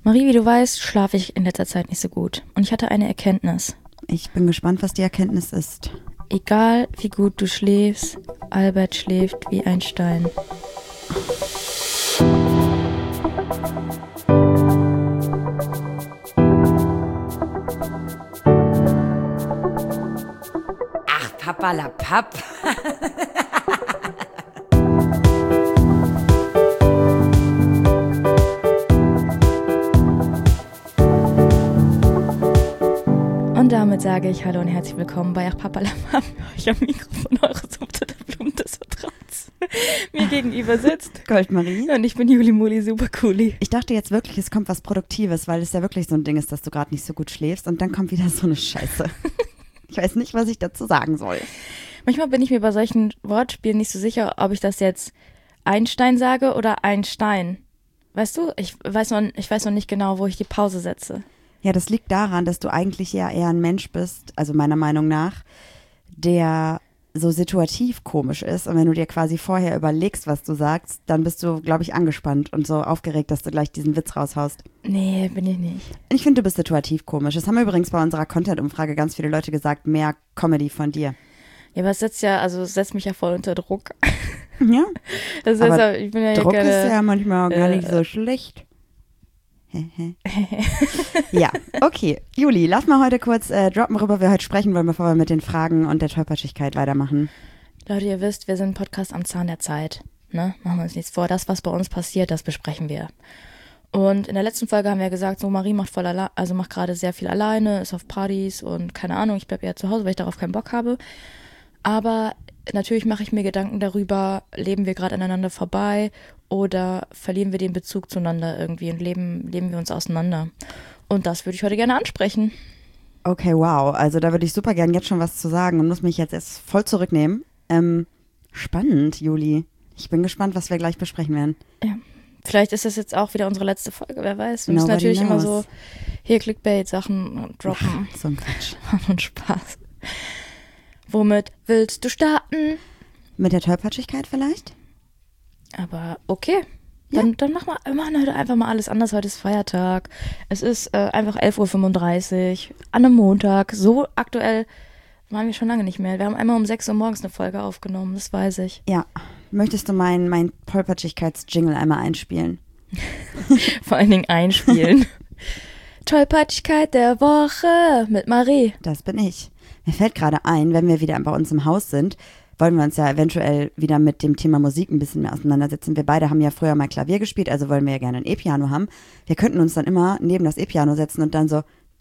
Marie, wie du weißt, schlafe ich in letzter Zeit nicht so gut. Und ich hatte eine Erkenntnis. Ich bin gespannt, was die Erkenntnis ist. Egal wie gut du schläfst, Albert schläft wie ein Stein. Ach, Papperlapapp. Und damit sage ich Hallo und herzlich willkommen bei Ach Papperlapapp. Ich am Mikrofon eures unter der Blumen des Vertrauens. Mir gegenüber sitzt Goldmarie. und ich bin Juli Muli Supercooli. Ich dachte jetzt wirklich, es kommt was Produktives, weil es ja wirklich so ein Ding ist, dass du gerade nicht so gut schläfst und dann kommt wieder so eine Scheiße. Ich weiß nicht, was ich dazu sagen soll. Manchmal bin ich mir bei solchen Wortspielen nicht so sicher, ob ich das jetzt Einstein sage oder Einstein. Weißt du, ich weiß noch nicht genau, wo ich die Pause setze. Ja, das liegt daran, dass du eigentlich ja eher ein Mensch bist, also meiner Meinung nach, der so situativ komisch ist. Und wenn du dir quasi vorher überlegst, was du sagst, dann bist du, glaube ich, angespannt und so aufgeregt, dass du gleich diesen Witz raushaust. Nee, bin ich nicht. Ich finde, du bist situativ komisch. Das haben übrigens bei unserer Content-Umfrage ganz viele Leute gesagt, mehr Comedy von dir. Ja, aber es setzt mich ja voll unter Druck. Ja, Das aber heißt, ich bin ja Druck keine, ist ja manchmal gar nicht so schlecht. Ja, okay. Juli, lass mal heute kurz droppen, worüber wir heute sprechen wollen, bevor wir mit den Fragen und der Tollpatschigkeit weitermachen. Leute, ihr wisst, wir sind ein Podcast am Zahn der Zeit. Ne? Machen wir uns nichts vor. Das, was bei uns passiert, das besprechen wir. Und in der letzten Folge haben wir gesagt, so Marie macht macht gerade sehr viel alleine, ist auf Partys und keine Ahnung, ich bleibe eher zu Hause, weil ich darauf keinen Bock habe. Aber natürlich mache ich mir Gedanken darüber, leben wir gerade aneinander vorbei oder verlieren wir den Bezug zueinander irgendwie und leben wir uns auseinander. Und das würde ich heute gerne ansprechen. Okay, wow. Also da würde ich super gern jetzt schon was zu sagen und muss mich jetzt erst voll zurücknehmen. Spannend, Juli. Ich bin gespannt, was wir gleich besprechen werden. Ja. Vielleicht ist das jetzt auch wieder unsere letzte Folge, wer weiß. Wir müssen Nobody natürlich immer knows. so hier Clickbait-Sachen droppen. So ein Quatsch. Und Spaß. Womit willst du starten? Mit der Tollpatschigkeit vielleicht? Aber okay. Dann wir machen heute einfach mal alles anders. Heute ist Feiertag. Es ist einfach 11:35 Uhr an einem Montag. So aktuell waren wir schon lange nicht mehr. Wir haben einmal um 6 Uhr morgens eine Folge aufgenommen, das weiß ich. Ja. Möchtest du mein Tollpatschigkeits-Jingle einmal einspielen? Vor allen Dingen einspielen. Tollpatschigkeit der Woche mit Marie. Das bin ich. Mir fällt gerade ein, wenn wir wieder bei uns im Haus sind, wollen wir uns ja eventuell wieder mit dem Thema Musik ein bisschen mehr auseinandersetzen. Wir beide haben ja früher mal Klavier gespielt, also wollen wir ja gerne ein E-Piano haben. Wir könnten uns dann immer neben das E-Piano setzen und dann so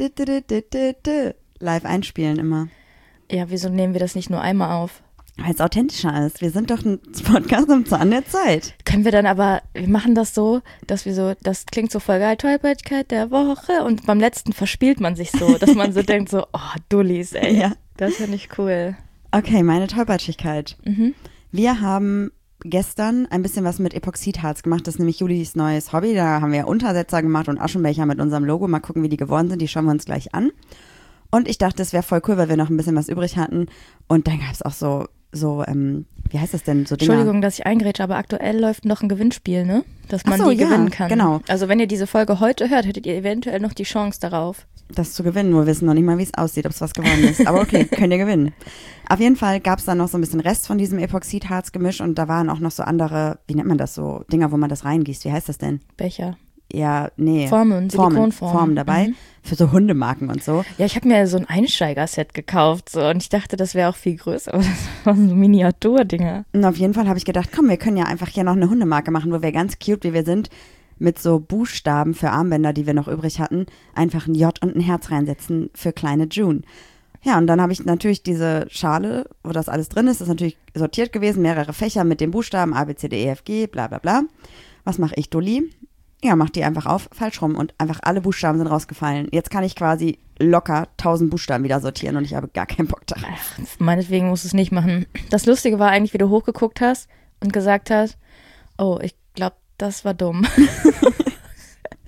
live einspielen immer. Ja, wieso nehmen wir das nicht nur einmal auf? Weil es authentischer ist. Wir sind doch ein Podcast am Zahn der Zeit. Können wir dann aber, wir machen das so, dass wir so, das klingt so voll geil, Tollpatschigkeit der Woche und beim letzten verspielt man sich so, dass man so denkt so, oh, Dullis, ey. Ja. Das finde ich cool. Okay, meine Tollpatschigkeit. Mhm. Wir haben gestern ein bisschen was mit Epoxidharz gemacht. Das ist nämlich Julis neues Hobby. Da haben wir Untersetzer gemacht und Aschenbecher mit unserem Logo. Mal gucken, wie die geworden sind. Die schauen wir uns gleich an. Und ich dachte, es wäre voll cool, weil wir noch ein bisschen was übrig hatten. Und dann gab es auch so, wie heißt das denn? So Dinger. Entschuldigung, dass ich eingrätsche, aber aktuell läuft noch ein Gewinnspiel, ne? Dass man Ach so, die ja, gewinnen kann. genau. Also wenn ihr diese Folge heute hört, hättet ihr eventuell noch die Chance darauf. Das zu gewinnen. Wir wissen noch nicht mal, wie es aussieht, ob es was geworden ist. Aber okay, könnt ihr gewinnen. Auf jeden Fall gab es dann noch so ein bisschen Rest von diesem Epoxidharz-Gemisch und da waren auch noch so andere, wie nennt man das so, Dinger, wo man das reingießt. Wie heißt das denn? Becher. Ja, nee. Silikonformen. Formen dabei. Mhm. Für so Hundemarken und so. Ja, ich habe mir so ein Einsteiger-Set gekauft so, und ich dachte, das wäre auch viel größer, aber das waren so Miniaturdinger. Und auf jeden Fall habe ich gedacht, komm, wir können ja einfach hier noch eine Hundemarke machen, wo wir ganz cute, wie wir sind, mit so Buchstaben für Armbänder, die wir noch übrig hatten, einfach ein J und ein Herz reinsetzen für kleine June. Ja, und dann habe ich natürlich diese Schale, wo das alles drin ist, das ist natürlich sortiert gewesen, mehrere Fächer mit den Buchstaben A, B, C, D, E, F, G, bla bla bla. Was mache ich, Dulli? Ja, mach die einfach auf, falsch rum und einfach alle Buchstaben sind rausgefallen. Jetzt kann ich quasi locker 1000 Buchstaben wieder sortieren und ich habe gar keinen Bock darauf. Ach, meinetwegen musst du es nicht machen. Das Lustige war eigentlich, wie du hochgeguckt hast und gesagt hast, oh, ich glaube, das war dumm.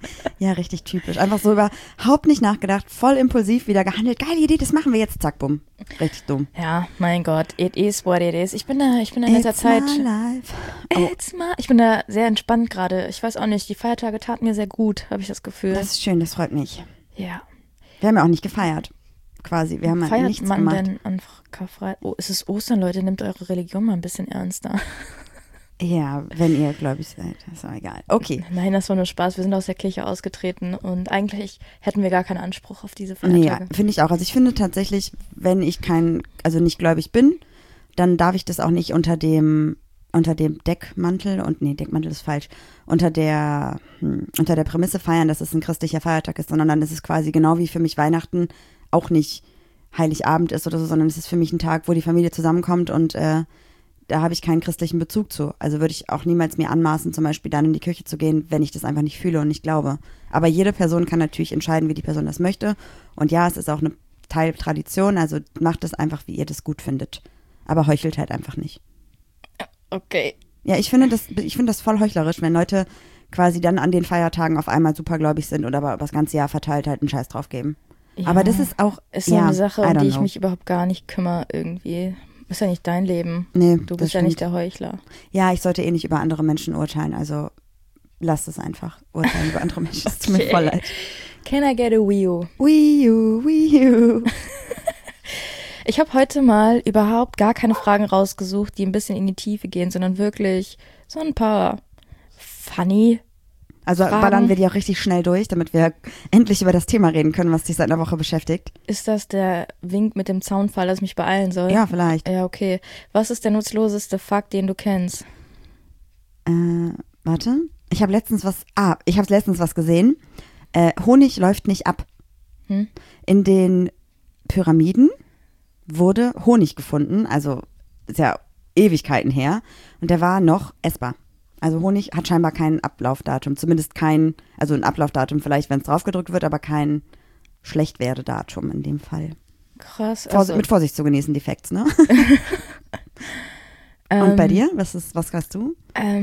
Ja, richtig typisch. Einfach so überhaupt nicht nachgedacht, voll impulsiv wieder gehandelt. Geile Idee, das machen wir jetzt, zack, bumm. Richtig dumm. Ja, mein Gott, it is what it is. Ich bin da in letzter It's Zeit. my life. Ich bin da sehr entspannt gerade. Ich weiß auch nicht, die Feiertage taten mir sehr gut, habe ich das Gefühl. Das ist schön, das freut mich. Ja. Wir haben ja auch nicht gefeiert, quasi. Wir haben halt Feiert nichts man gemacht. denn an Karfreitag? Oh, es ist Ostern, Leute, nehmt eure Religion mal ein bisschen ernster. Ja, wenn ihr gläubig seid, ist auch egal. Okay. Nein, das war nur Spaß. Wir sind aus der Kirche ausgetreten und eigentlich hätten wir gar keinen Anspruch auf diese Nee, Feiertage. finde ich auch. Also ich finde tatsächlich, wenn ich also nicht gläubig bin, dann darf ich das auch nicht unter dem Deckmantel Deckmantel ist falsch, unter der Prämisse feiern, dass es ein christlicher Feiertag ist, sondern dann ist es quasi genau wie für mich Weihnachten auch nicht Heiligabend ist oder so, sondern es ist für mich ein Tag, wo die Familie zusammenkommt und da habe ich keinen christlichen Bezug zu. Also würde ich auch niemals mir anmaßen, zum Beispiel dann in die Kirche zu gehen, wenn ich das einfach nicht fühle und nicht glaube. Aber jede Person kann natürlich entscheiden, wie die Person das möchte. Und ja, es ist auch eine Teil Tradition, also macht es einfach, wie ihr das gut findet. Aber heuchelt halt einfach nicht. Okay. Ja, ich finde das voll heuchlerisch, wenn Leute quasi dann an den Feiertagen auf einmal supergläubig sind und aber über das ganze Jahr verteilt halt einen Scheiß drauf geben. Ja, Aber das ist auch ist so eine Sache, I um don't die ich know. mich überhaupt gar nicht kümmere irgendwie. Ist ja nicht dein Leben. Nee, Du das bist ja nicht stimmt. der Heuchler. Ja, ich sollte eh nicht über andere Menschen urteilen, also lasst es einfach. Urteilen über andere Menschen, es tut mir Okay. voll leid. Can I get a Wii U? Wii U. Ich habe heute mal überhaupt gar keine Fragen rausgesucht, die ein bisschen in die Tiefe gehen, sondern wirklich so ein paar funny. Also Fragen. ballern wir die auch richtig schnell durch, damit wir endlich über das Thema reden können, was dich seit einer Woche beschäftigt. Ist das der Wink mit dem Zaunfall, dass ich mich beeilen soll? Ja, vielleicht. Ja, okay. Was ist der nutzloseste Fakt, den du kennst? Warte. Ich habe letztens was gesehen. Honig läuft nicht ab. Hm? In den Pyramiden wurde Honig gefunden, also ist ja Ewigkeiten her, und der war noch essbar. Also Honig hat scheinbar kein Ablaufdatum, zumindest also ein Ablaufdatum vielleicht, wenn es draufgedrückt wird, aber kein Schlechtwerdedatum in dem Fall. Krass. Also, Mit Vorsicht zu genießen, die Facts, ne? Und bei dir? Was hast du?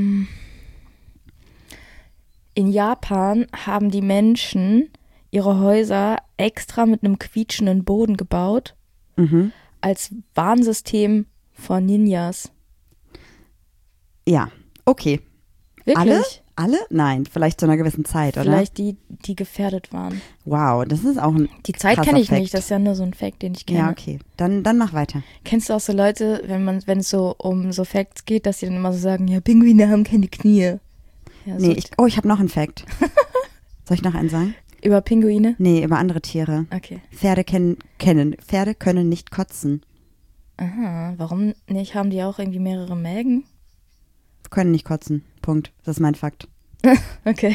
in Japan haben die Menschen ihre Häuser extra mit einem quietschenden Boden gebaut, Mhm. als Warnsystem vor Ninjas. Ja, okay. Wirklich? Alle? Nein, vielleicht zu einer gewissen Zeit, oder? Vielleicht die gefährdet waren. Wow, das ist auch ein Die Zeit krasser kenne ich Fact. nicht, das ist ja nur so ein Fact, den ich kenne. Ja, okay. Dann mach weiter. Kennst du auch so Leute, wenn es so um so Facts geht, dass die dann immer so sagen, ja, Pinguine haben keine Knie. Ja, so Nee, ich habe noch einen Fact. Soll ich noch einen sagen? über Pinguine? Nee, über andere Tiere. Okay. Pferde Pferde können nicht kotzen. Aha, warum nicht? Haben die auch irgendwie mehrere Mägen? Können nicht kotzen. Punkt. Das ist mein Fakt. Okay.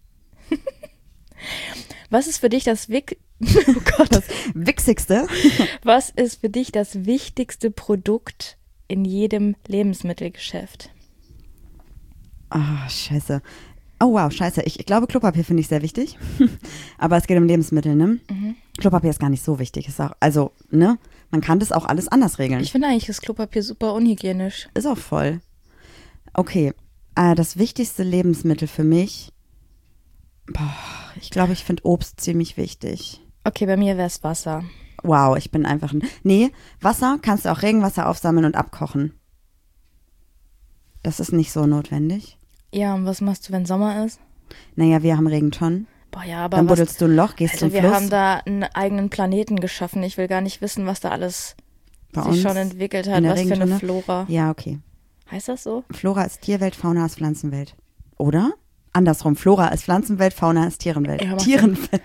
Was ist für dich oh Gott, Wichsigste? was ist für dich das wichtigste Produkt in jedem Lebensmittelgeschäft? Ah, scheiße. Oh wow, scheiße. Ich glaube, Klopapier finde ich sehr wichtig. Aber es geht um Lebensmittel, ne? Mhm. Klopapier ist gar nicht so wichtig. Ist auch, also, ne? Man kann das auch alles anders regeln. Ich finde eigentlich das Klopapier super unhygienisch. Ist auch voll. Okay. Das wichtigste Lebensmittel für mich. Ich glaube, ich finde Obst ziemlich wichtig. Okay, bei mir wäre es Wasser. Wow, ich bin einfach Nee, Wasser kannst du auch Regenwasser aufsammeln und abkochen. Das ist nicht so notwendig. Ja, und was machst du, wenn Sommer ist? Naja, wir haben Regentonnen. Boah, ja, aber Dann was, buddelst du ein Loch, gehst Alter, zum wir Fluss. haben da einen eigenen Planeten geschaffen. Ich will gar nicht wissen, was da alles Bei sich uns schon entwickelt hat. in der Was für eine Regentonne. Flora. Ja, okay. Heißt das so? Flora ist Tierwelt, Fauna ist Pflanzenwelt. Oder? Andersrum. Flora ist Pflanzenwelt, Fauna ist Tierenwelt. Ja, macht Tierenwelt.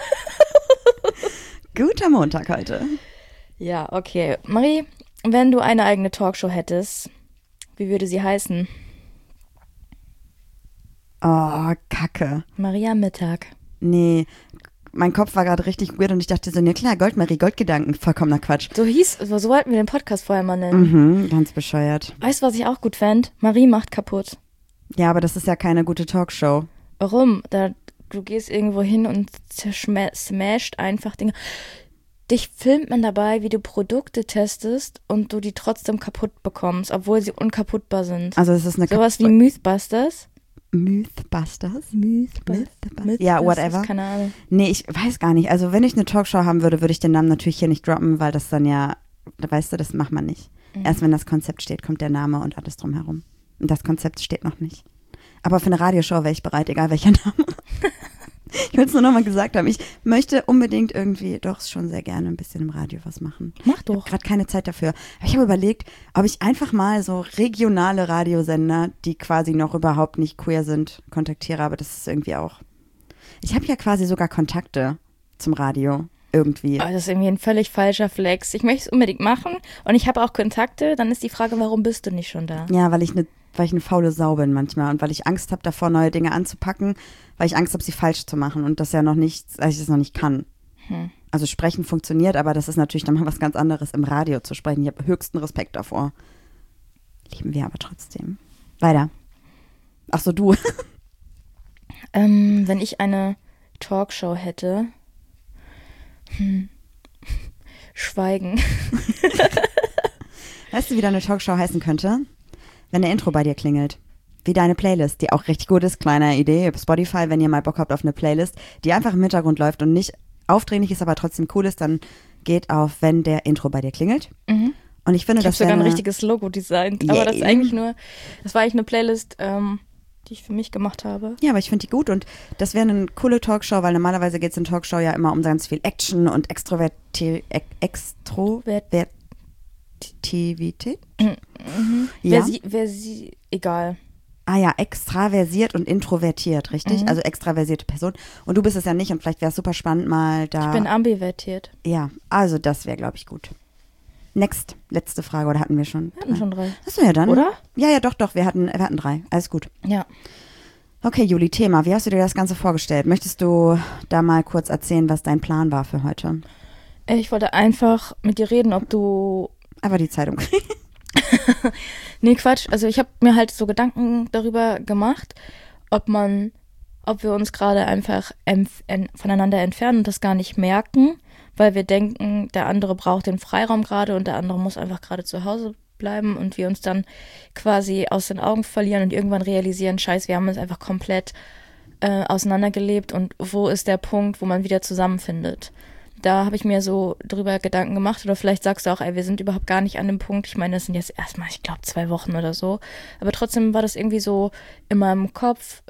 Guter Montag heute. Ja, okay. Marie, wenn du eine eigene Talkshow hättest, wie würde sie heißen? Oh, Kacke. Maria Mittag. Nee, mein Kopf war gerade richtig weird und ich dachte so, ne klar, Goldmarie, Goldgedanken, vollkommener Quatsch. So wollten wir den Podcast vorher mal nennen. Mhm, ganz bescheuert. Weißt du, was ich auch gut fände? Marie macht kaputt. Ja, aber das ist ja keine gute Talkshow. Warum? Du gehst irgendwo hin und smasht einfach Dinge. Dich filmt man dabei, wie du Produkte testest und du die trotzdem kaputt bekommst, obwohl sie unkaputtbar sind. Also es ist eine Sowas wie Mythbusters. Mythbusters? Mythbusters? Ja, whatever. Keine Ahnung. Nee, ich weiß gar nicht. Also wenn ich eine Talkshow haben würde, würde ich den Namen natürlich hier nicht droppen, weil das dann ja, weißt du, das macht man nicht. Erst wenn das Konzept steht, kommt der Name und alles drumherum. Und das Konzept steht noch nicht. Aber für eine Radioshow wäre ich bereit, egal welcher Name. Ich will es nur nochmal gesagt haben. Ich möchte unbedingt irgendwie doch schon sehr gerne ein bisschen im Radio was machen. Mach doch. Ich habe gerade keine Zeit dafür. Aber ich habe überlegt, ob ich einfach mal so regionale Radiosender, die quasi noch überhaupt nicht queer sind, kontaktiere. Aber das ist irgendwie auch. Ich habe ja quasi sogar Kontakte zum Radio. Irgendwie. Oh, das ist irgendwie ein völlig falscher Flex. Ich möchte es unbedingt machen und ich habe auch Kontakte. Dann ist die Frage, warum bist du nicht schon da? Ja, weil ich eine faule Sau bin manchmal und weil ich Angst habe davor, neue Dinge anzupacken, weil ich Angst habe, sie falsch zu machen und das ja noch nicht, dass ich das noch nicht kann. Also sprechen funktioniert, aber das ist natürlich dann mal was ganz anderes, im Radio zu sprechen. Ich habe höchsten Respekt davor. Lieben wir aber trotzdem. Weiter. Ach so, du. Wenn ich eine Talkshow hätte, Schweigen. Weißt du, wie deine Talkshow heißen könnte? Wenn der Intro bei dir klingelt. Wie deine Playlist, die auch richtig gut ist. Kleine Idee, Spotify, wenn ihr mal Bock habt auf eine Playlist, die einfach im Hintergrund läuft und nicht aufdringlich ist, aber trotzdem cool ist, dann geht auf, wenn der Intro bei dir klingelt. Mhm. Und ich finde, Ich habe das sogar ein wäre richtiges Logo designt. Aber das ist eigentlich das war eigentlich eine Playlist, die ich für mich gemacht habe. Ja, aber ich finde die gut und das wäre eine coole Talkshow, weil normalerweise geht es in Talkshow ja immer um ganz viel Action und Extrovertivität. Ja. Egal. Ah ja, extraversiert und introvertiert, richtig? Also extraversierte Person. Und du bist es ja nicht und vielleicht wäre es super spannend mal da. Ich bin ambivertiert. Ja, also das wäre, glaube ich, gut. Next, letzte Frage, oder hatten wir schon? Wir hatten schon 3. Achso, ja dann. Oder? Ja, doch, wir hatten 3. Alles gut. Ja. Okay, Juli, Thema. Wie hast du dir das Ganze vorgestellt? Möchtest du da mal kurz erzählen, was dein Plan war für heute? Ich wollte einfach mit dir reden, ob du... Aber die Zeitung. Nee, Quatsch. Also ich habe mir halt so Gedanken darüber gemacht, ob wir uns gerade einfach voneinander entfernen und das gar nicht merken, weil wir denken, der andere braucht den Freiraum gerade und der andere muss einfach gerade zu Hause bleiben und wir uns dann quasi aus den Augen verlieren und irgendwann realisieren, scheiße, wir haben uns einfach komplett auseinandergelebt und wo ist der Punkt, wo man wieder zusammenfindet. Da habe ich mir so drüber Gedanken gemacht oder vielleicht sagst du auch, ey, wir sind überhaupt gar nicht an dem Punkt. Ich meine, das sind jetzt erstmal, ich glaube, 2 Wochen oder so. Aber trotzdem war das irgendwie so in meinem Kopf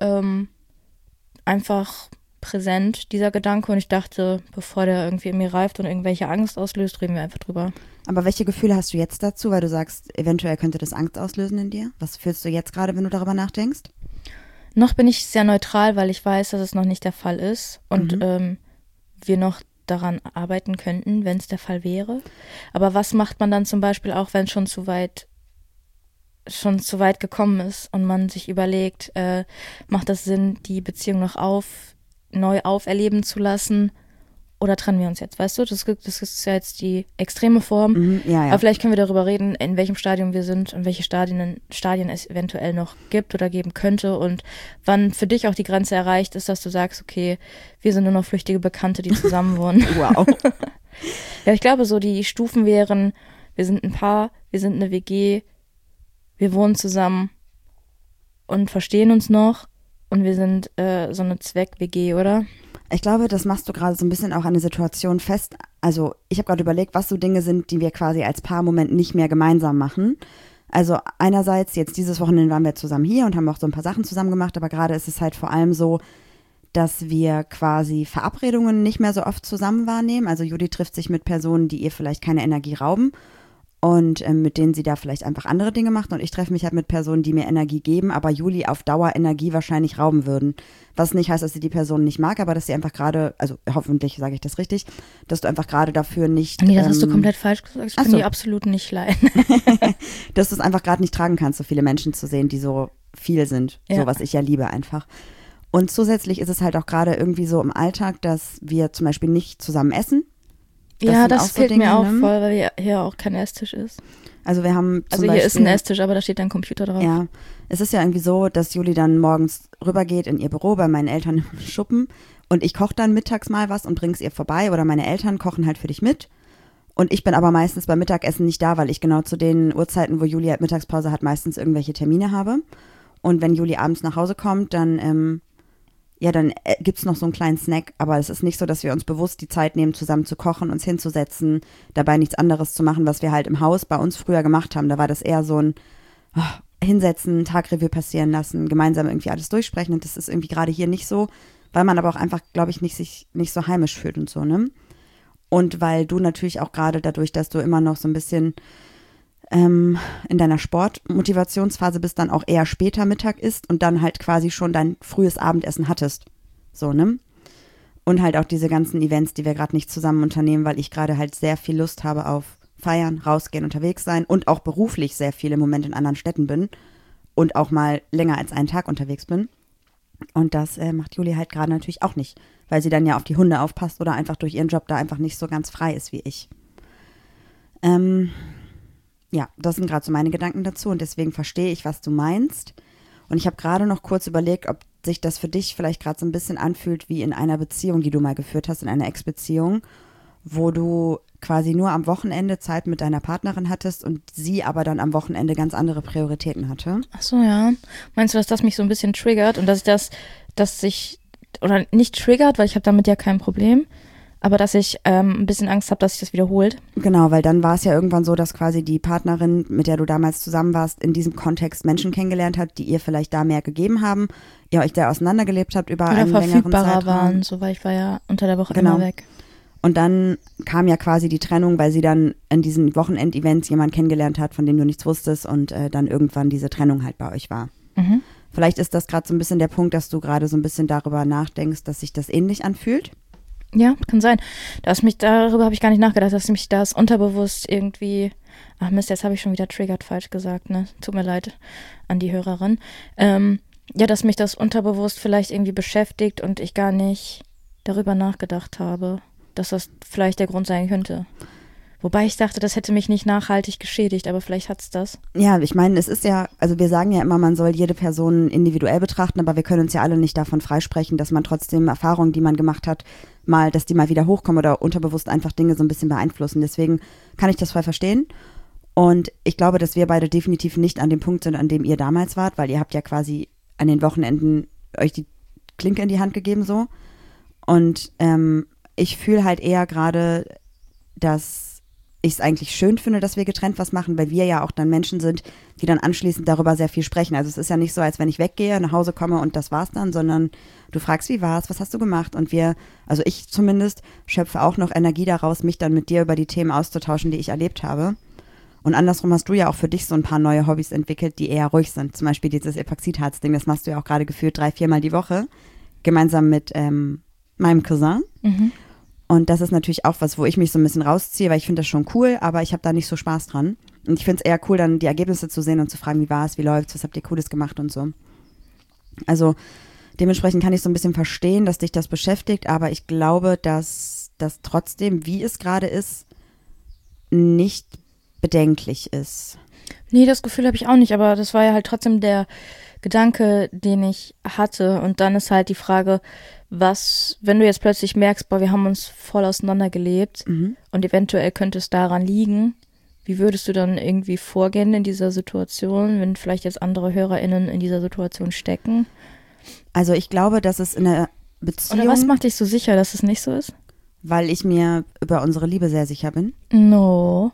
einfach präsent, dieser Gedanke. Und ich dachte, bevor der irgendwie in mir reift und irgendwelche Angst auslöst, reden wir einfach drüber. Aber welche Gefühle hast du jetzt dazu, weil du sagst, eventuell könnte das Angst auslösen in dir? Was fühlst du jetzt gerade, wenn du darüber nachdenkst? Noch bin ich sehr neutral, weil ich weiß, dass es noch nicht der Fall ist. Und wir noch daran arbeiten könnten, wenn es der Fall wäre. Aber was macht man dann zum Beispiel auch, wenn es schon zu weit gekommen ist und man sich überlegt, macht das Sinn, die Beziehung noch neu auferleben zu lassen oder trennen wir uns jetzt, weißt du? Das ist ja jetzt die extreme Form. Ja. Aber vielleicht können wir darüber reden, in welchem Stadium wir sind und welche Stadien es eventuell noch gibt oder geben könnte und wann für dich auch die Grenze erreicht ist, dass du sagst, okay, wir sind nur noch flüchtige Bekannte, die zusammen wohnen. Wow. Ja, ich glaube, so die Stufen wären, wir sind ein Paar, wir sind eine WG, wir wohnen zusammen und verstehen uns noch und wir sind so eine Zweck-WG, oder? Ich glaube, das machst du gerade so ein bisschen auch an der Situation fest. Also ich habe gerade überlegt, was so Dinge sind, die wir quasi als Paar im Moment nicht mehr gemeinsam machen. Also einerseits, jetzt dieses Wochenende waren wir zusammen hier und haben auch so ein paar Sachen zusammen gemacht, aber gerade ist es halt vor allem so, dass wir quasi Verabredungen nicht mehr so oft zusammen wahrnehmen. Also Juli trifft sich mit Personen, die ihr vielleicht keine Energie rauben und mit denen sie da vielleicht einfach andere Dinge macht. Und ich treffe mich halt mit Personen, die mir Energie geben, aber Juli auf Dauer Energie wahrscheinlich rauben würden. Was nicht heißt, dass sie die Person nicht mag, aber dass sie einfach gerade, also hoffentlich sage ich das richtig, dass du einfach gerade dafür nicht... Nee, das hast du komplett falsch gesagt. Ich kann so. die absolut nicht leiden. Dass du es einfach gerade nicht tragen kannst, so viele Menschen zu sehen, die so viel sind. Ja. So, was ich ja liebe einfach. Und zusätzlich ist es halt auch gerade irgendwie so im Alltag, dass wir zum Beispiel nicht zusammen essen. Ja, sind das auch so fehlt Dinge, mir auch ne? voll, weil hier auch kein Esstisch ist. Also wir haben zum Also hier ist ein Beispiel, Esstisch, aber da steht ein Computer drauf. ja, es ist ja irgendwie so, dass Juli dann morgens rübergeht in ihr Büro bei meinen Eltern im Schuppen und ich koche dann mittags mal was und bring's ihr vorbei oder meine Eltern kochen halt für dich mit. Und ich bin aber meistens beim Mittagessen nicht da, weil ich genau zu den Uhrzeiten, wo Juli halt Mittagspause hat, meistens irgendwelche Termine habe. Und wenn Juli abends nach Hause kommt, dann gibt es noch so einen kleinen Snack, aber es ist nicht so, dass wir uns bewusst die Zeit nehmen, zusammen zu kochen, uns hinzusetzen, dabei nichts anderes zu machen, was wir halt im Haus bei uns früher gemacht haben. Da war das eher so ein Hinsetzen, Tagrevue passieren lassen, gemeinsam irgendwie alles durchsprechen und das ist irgendwie gerade hier nicht so, weil man aber auch einfach, glaube ich, sich nicht so heimisch fühlt und so, ne? Und weil du natürlich auch gerade dadurch, dass du immer noch so ein bisschen in deiner Sportmotivationsphase bist, dann auch eher später Mittag isst und dann halt quasi schon dein frühes Abendessen hattest. So, ne? Und halt auch diese ganzen Events, die wir gerade nicht zusammen unternehmen, weil ich gerade halt sehr viel Lust habe auf Feiern, rausgehen, unterwegs sein und auch beruflich sehr viel im Moment in anderen Städten bin und auch mal länger als einen Tag unterwegs bin. Und das macht Juli halt gerade natürlich auch nicht, weil sie dann ja auf die Hunde aufpasst oder einfach durch ihren Job da einfach nicht so ganz frei ist wie ich. Ja, das sind gerade so meine Gedanken dazu und deswegen verstehe ich, was du meinst. Und ich habe gerade noch kurz überlegt, ob sich das für dich vielleicht gerade so ein bisschen anfühlt wie in einer Beziehung, die du mal geführt hast, in einer Ex-Beziehung, wo du quasi nur am Wochenende Zeit mit deiner Partnerin hattest und sie aber dann am Wochenende ganz andere Prioritäten hatte. Ach so, ja. Meinst du, dass das mich so ein bisschen triggert und oder nicht triggert, weil ich habe damit ja kein Problem, aber dass ich ein bisschen Angst habe, dass sich das wiederholt? Genau, weil dann war es ja irgendwann so, dass quasi die Partnerin, mit der du damals zusammen warst, in diesem Kontext Menschen kennengelernt hat, die ihr vielleicht da mehr gegeben haben, ihr euch da auseinandergelebt habt über einen längeren Zeitraum. Oder verfügbarer waren, so weil ich war ja unter der Woche immer weg. Und dann kam ja quasi die Trennung, weil sie dann in diesen Wochenendevents jemanden kennengelernt hat, von dem du nichts wusstest und dann irgendwann diese Trennung halt bei euch war. Mhm. Vielleicht ist das gerade so ein bisschen der Punkt, dass du gerade so ein bisschen darüber nachdenkst, dass sich das ähnlich anfühlt. Ja, kann sein. Darüber habe ich gar nicht nachgedacht, dass mich das unterbewusst irgendwie, ach Mist, jetzt habe ich schon wieder triggert falsch gesagt, ne? Tut mir leid an die Hörerin. Ja, dass mich das unterbewusst vielleicht irgendwie beschäftigt und ich gar nicht darüber nachgedacht habe, dass das vielleicht der Grund sein könnte. Wobei ich dachte, das hätte mich nicht nachhaltig geschädigt, aber vielleicht hat's das. Ja, ich meine, es ist ja, also wir sagen ja immer, man soll jede Person individuell betrachten, aber wir können uns ja alle nicht davon freisprechen, dass man trotzdem Erfahrungen, die man gemacht hat, dass die mal wieder hochkommen oder unterbewusst einfach Dinge so ein bisschen beeinflussen. Deswegen kann ich das voll verstehen. Und ich glaube, dass wir beide definitiv nicht an dem Punkt sind, an dem ihr damals wart, weil ihr habt ja quasi an den Wochenenden euch die Klinke in die Hand gegeben so. Und ich fühle halt eher gerade, dass ich es eigentlich schön finde, dass wir getrennt was machen, weil wir ja auch dann Menschen sind, die dann anschließend darüber sehr viel sprechen. Also es ist ja nicht so, als wenn ich weggehe, nach Hause komme und das war's dann, sondern du fragst, wie war's, was hast du gemacht? Und also ich zumindest, schöpfe auch noch Energie daraus, mich dann mit dir über die Themen auszutauschen, die ich erlebt habe. Und andersrum hast du ja auch für dich so ein paar neue Hobbys entwickelt, die eher ruhig sind. Zum Beispiel dieses Epoxidharz-Ding, das machst du ja auch gerade gefühlt 3-4 Mal die Woche, gemeinsam mit meinem Cousin. Mhm. Und das ist natürlich auch was, wo ich mich so ein bisschen rausziehe, weil ich finde das schon cool, aber ich habe da nicht so Spaß dran. Und ich finde es eher cool, dann die Ergebnisse zu sehen und zu fragen, wie war es, wie läuft's, was habt ihr Cooles gemacht und so. Also dementsprechend kann ich so ein bisschen verstehen, dass dich das beschäftigt, aber ich glaube, dass das trotzdem, wie es gerade ist, nicht bedenklich ist. Nee, das Gefühl habe ich auch nicht, aber das war ja halt trotzdem der Gedanke, den ich hatte. Und dann ist halt die Frage, wenn du jetzt plötzlich merkst, boah, wir haben uns voll auseinandergelebt und eventuell könnte es daran liegen, wie würdest du dann irgendwie vorgehen in dieser Situation, wenn vielleicht jetzt andere HörerInnen in dieser Situation stecken? Also ich glaube, dass es in der Beziehung... Oder was macht dich so sicher, dass es nicht so ist? Weil ich mir über unsere Liebe sehr sicher bin. No.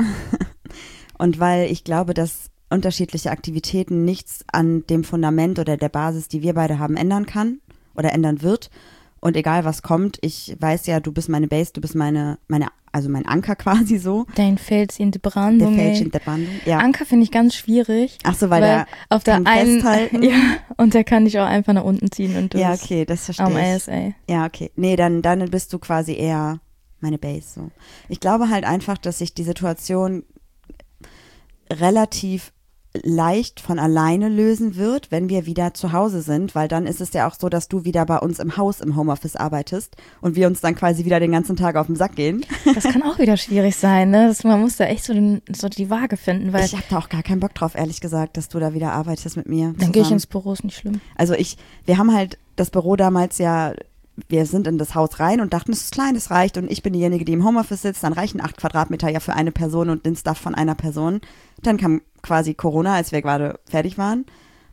Und weil ich glaube, dass unterschiedliche Aktivitäten nichts an dem Fundament oder der Basis, die wir beide haben, ändern kann oder ändern wird. Und egal was kommt, ich weiß ja, du bist meine Base, du bist also mein Anker quasi so. Dein Fels in der Brandung. Der Fels in der Brandung, ja. Anker finde ich ganz schwierig. Ach so, weil der auf der kann einen, festhalten. Ja, und der kann dich auch einfach nach unten ziehen und du ja, bist okay, das verstehe am ich. ASA. Ja, okay. Nee, dann bist du quasi eher meine Base so. Ich glaube halt einfach, dass sich die Situation relativ leicht von alleine lösen wird, wenn wir wieder zu Hause sind, weil dann ist es ja auch so, dass du wieder bei uns im Haus im Homeoffice arbeitest und wir uns dann quasi wieder den ganzen Tag auf den Sack gehen. Das kann auch wieder schwierig sein, ne? Man muss da echt so die Waage finden, weil ich habe da auch gar keinen Bock drauf, ehrlich gesagt, dass du da wieder arbeitest mit mir. Dann gehe ich ins Büro, ist nicht schlimm. Also wir haben halt das Büro damals ja, wir sind in das Haus rein und dachten, es ist klein, es reicht und ich bin diejenige, die im Homeoffice sitzt, dann reichen 8 Quadratmeter ja für eine Person und den Stuff von einer Person. Dann kam quasi Corona, als wir gerade fertig waren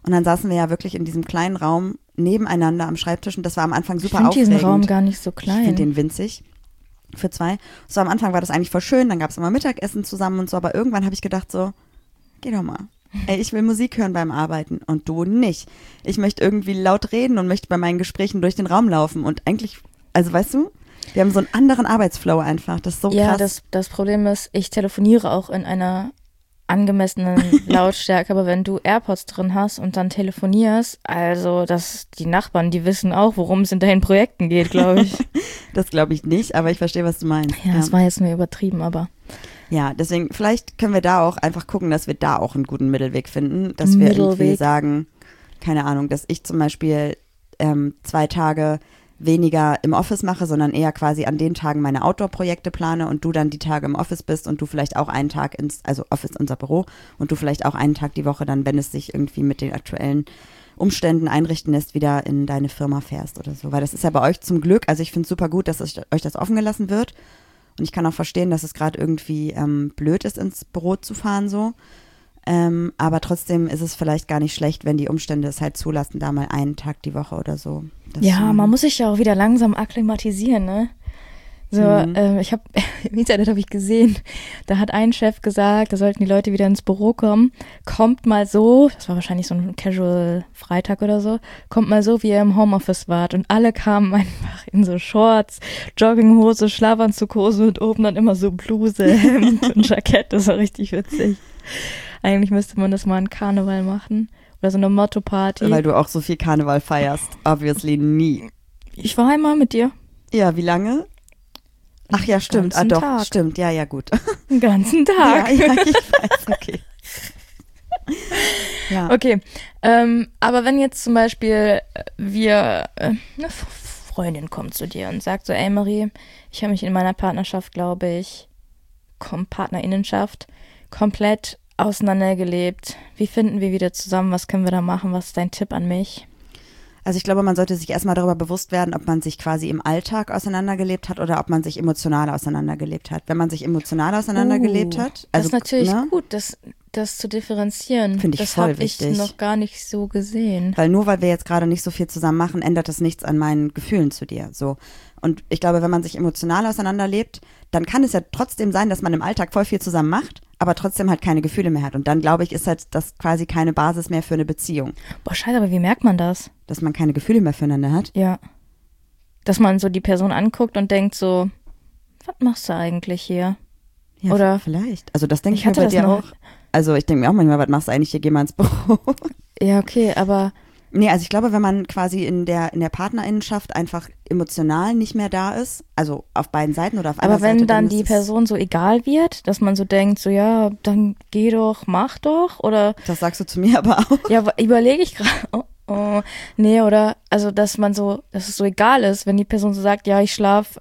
Und dann saßen wir ja wirklich in diesem kleinen Raum nebeneinander am Schreibtisch und das war am Anfang super Ich aufregend. finde diesen Raum gar nicht so klein. Ich finde den winzig. Für 2. So am Anfang war das eigentlich voll schön, dann gab es immer Mittagessen zusammen und so, aber irgendwann habe ich gedacht so, geh doch mal. Ey, ich will Musik hören beim Arbeiten und du nicht. Ich möchte irgendwie laut reden und möchte bei meinen Gesprächen durch den Raum laufen und eigentlich, also weißt du, wir haben so einen anderen Arbeitsflow einfach, das ist so Ja, krass. das Problem ist, ich telefoniere auch in einer angemessenen Lautstärke, aber wenn du AirPods drin hast und dann telefonierst, also die Nachbarn, die wissen auch, worum es in deinen Projekten geht, glaube ich. Das glaube ich nicht, aber ich verstehe, was du meinst. Ja, das war jetzt nur übertrieben, aber Ja, deswegen, vielleicht können wir da auch einfach gucken, dass wir da auch einen guten Mittelweg finden, dass wir irgendwie Mittelweg. sagen, keine Ahnung, dass ich zum Beispiel 2 Tage weniger im Office mache, sondern eher quasi an den Tagen meine Outdoor-Projekte plane und du dann die Tage im Office bist und du vielleicht auch einen Tag also Office, unser Büro, und du vielleicht auch einen Tag die Woche dann, wenn es sich irgendwie mit den aktuellen Umständen einrichten lässt, wieder in deine Firma fährst oder so. Weil das ist ja bei euch zum Glück, also ich finde es super gut, dass euch das offen gelassen wird. Und ich kann auch verstehen, dass es gerade irgendwie blöd ist, ins Büro zu fahren so. Aber trotzdem ist es vielleicht gar nicht schlecht, wenn die Umstände es halt zulassen, da mal einen Tag die Woche oder so. ja, man muss sich ja auch wieder langsam akklimatisieren, ne? So, ich habe im Internet habe ich gesehen, da hat ein Chef gesagt, da sollten die Leute wieder ins Büro kommen. Kommt mal so, das war wahrscheinlich so ein Casual Freitag oder so, kommt mal so, wie ihr im Homeoffice wart. Und alle kamen einfach in so Shorts, Jogginghose, Schlafanzughose und oben dann immer so Bluse, Hemd und Jackett. Das war richtig witzig. Eigentlich müsste man das mal an Karneval machen. Oder so eine Motto-Party. Weil du auch so viel Karneval feierst. Obviously nie. Ich war einmal mit dir. Ja, wie lange? Ach ja, stimmt. ganzen Doch, Tag. stimmt. Ja, gut. Den ganzen Tag. Ja, ich weiß, okay. Ja. Okay, aber wenn jetzt zum Beispiel eine Freundin kommt zu dir und sagt so, ey Marie, ich habe mich in meiner Partnerschaft, glaube ich, Partnerinnenschaft, komplett auseinandergelebt. Wie finden wir wieder zusammen? Was können wir da machen? Was ist dein Tipp an mich? Also ich glaube, man sollte sich erstmal darüber bewusst werden, ob man sich quasi im Alltag auseinandergelebt hat oder ob man sich emotional auseinandergelebt hat. Wenn man sich emotional auseinandergelebt hat, also das ist natürlich ne? gut, das zu differenzieren. Finde ich das voll habe ich wichtig. noch gar nicht so gesehen. Weil nur weil wir jetzt gerade nicht so viel zusammen machen, ändert das nichts an meinen Gefühlen zu dir. So. Und ich glaube, wenn man sich emotional auseinanderlebt, dann kann es ja trotzdem sein, dass man im Alltag voll viel zusammen macht, aber trotzdem halt keine Gefühle mehr hat. Und dann, glaube ich, ist halt das quasi keine Basis mehr für eine Beziehung. Boah, scheiße, aber wie merkt man das? Dass man keine Gefühle mehr füreinander hat. Ja. Dass man so die Person anguckt und denkt so, was machst du eigentlich hier? Ja, Oder- vielleicht. Also das denke Ich ich mir hatte bei das dir noch- auch. Also ich denke mir auch manchmal, was machst du eigentlich hier? Geh mal ins Büro. Ja, okay, aber Nee, also ich glaube, wenn man quasi in der Partnerinnenschaft einfach emotional nicht mehr da ist, also auf beiden Seiten oder auf einer aber Seite. wenn dann ist die es- Person so egal wird, dass man so denkt, so ja, dann geh doch, mach doch, oder Das sagst du zu mir aber auch. ja, überlege ich gerade, nee, oder also, dass es so egal ist, wenn die Person so sagt, ja, ich schlaf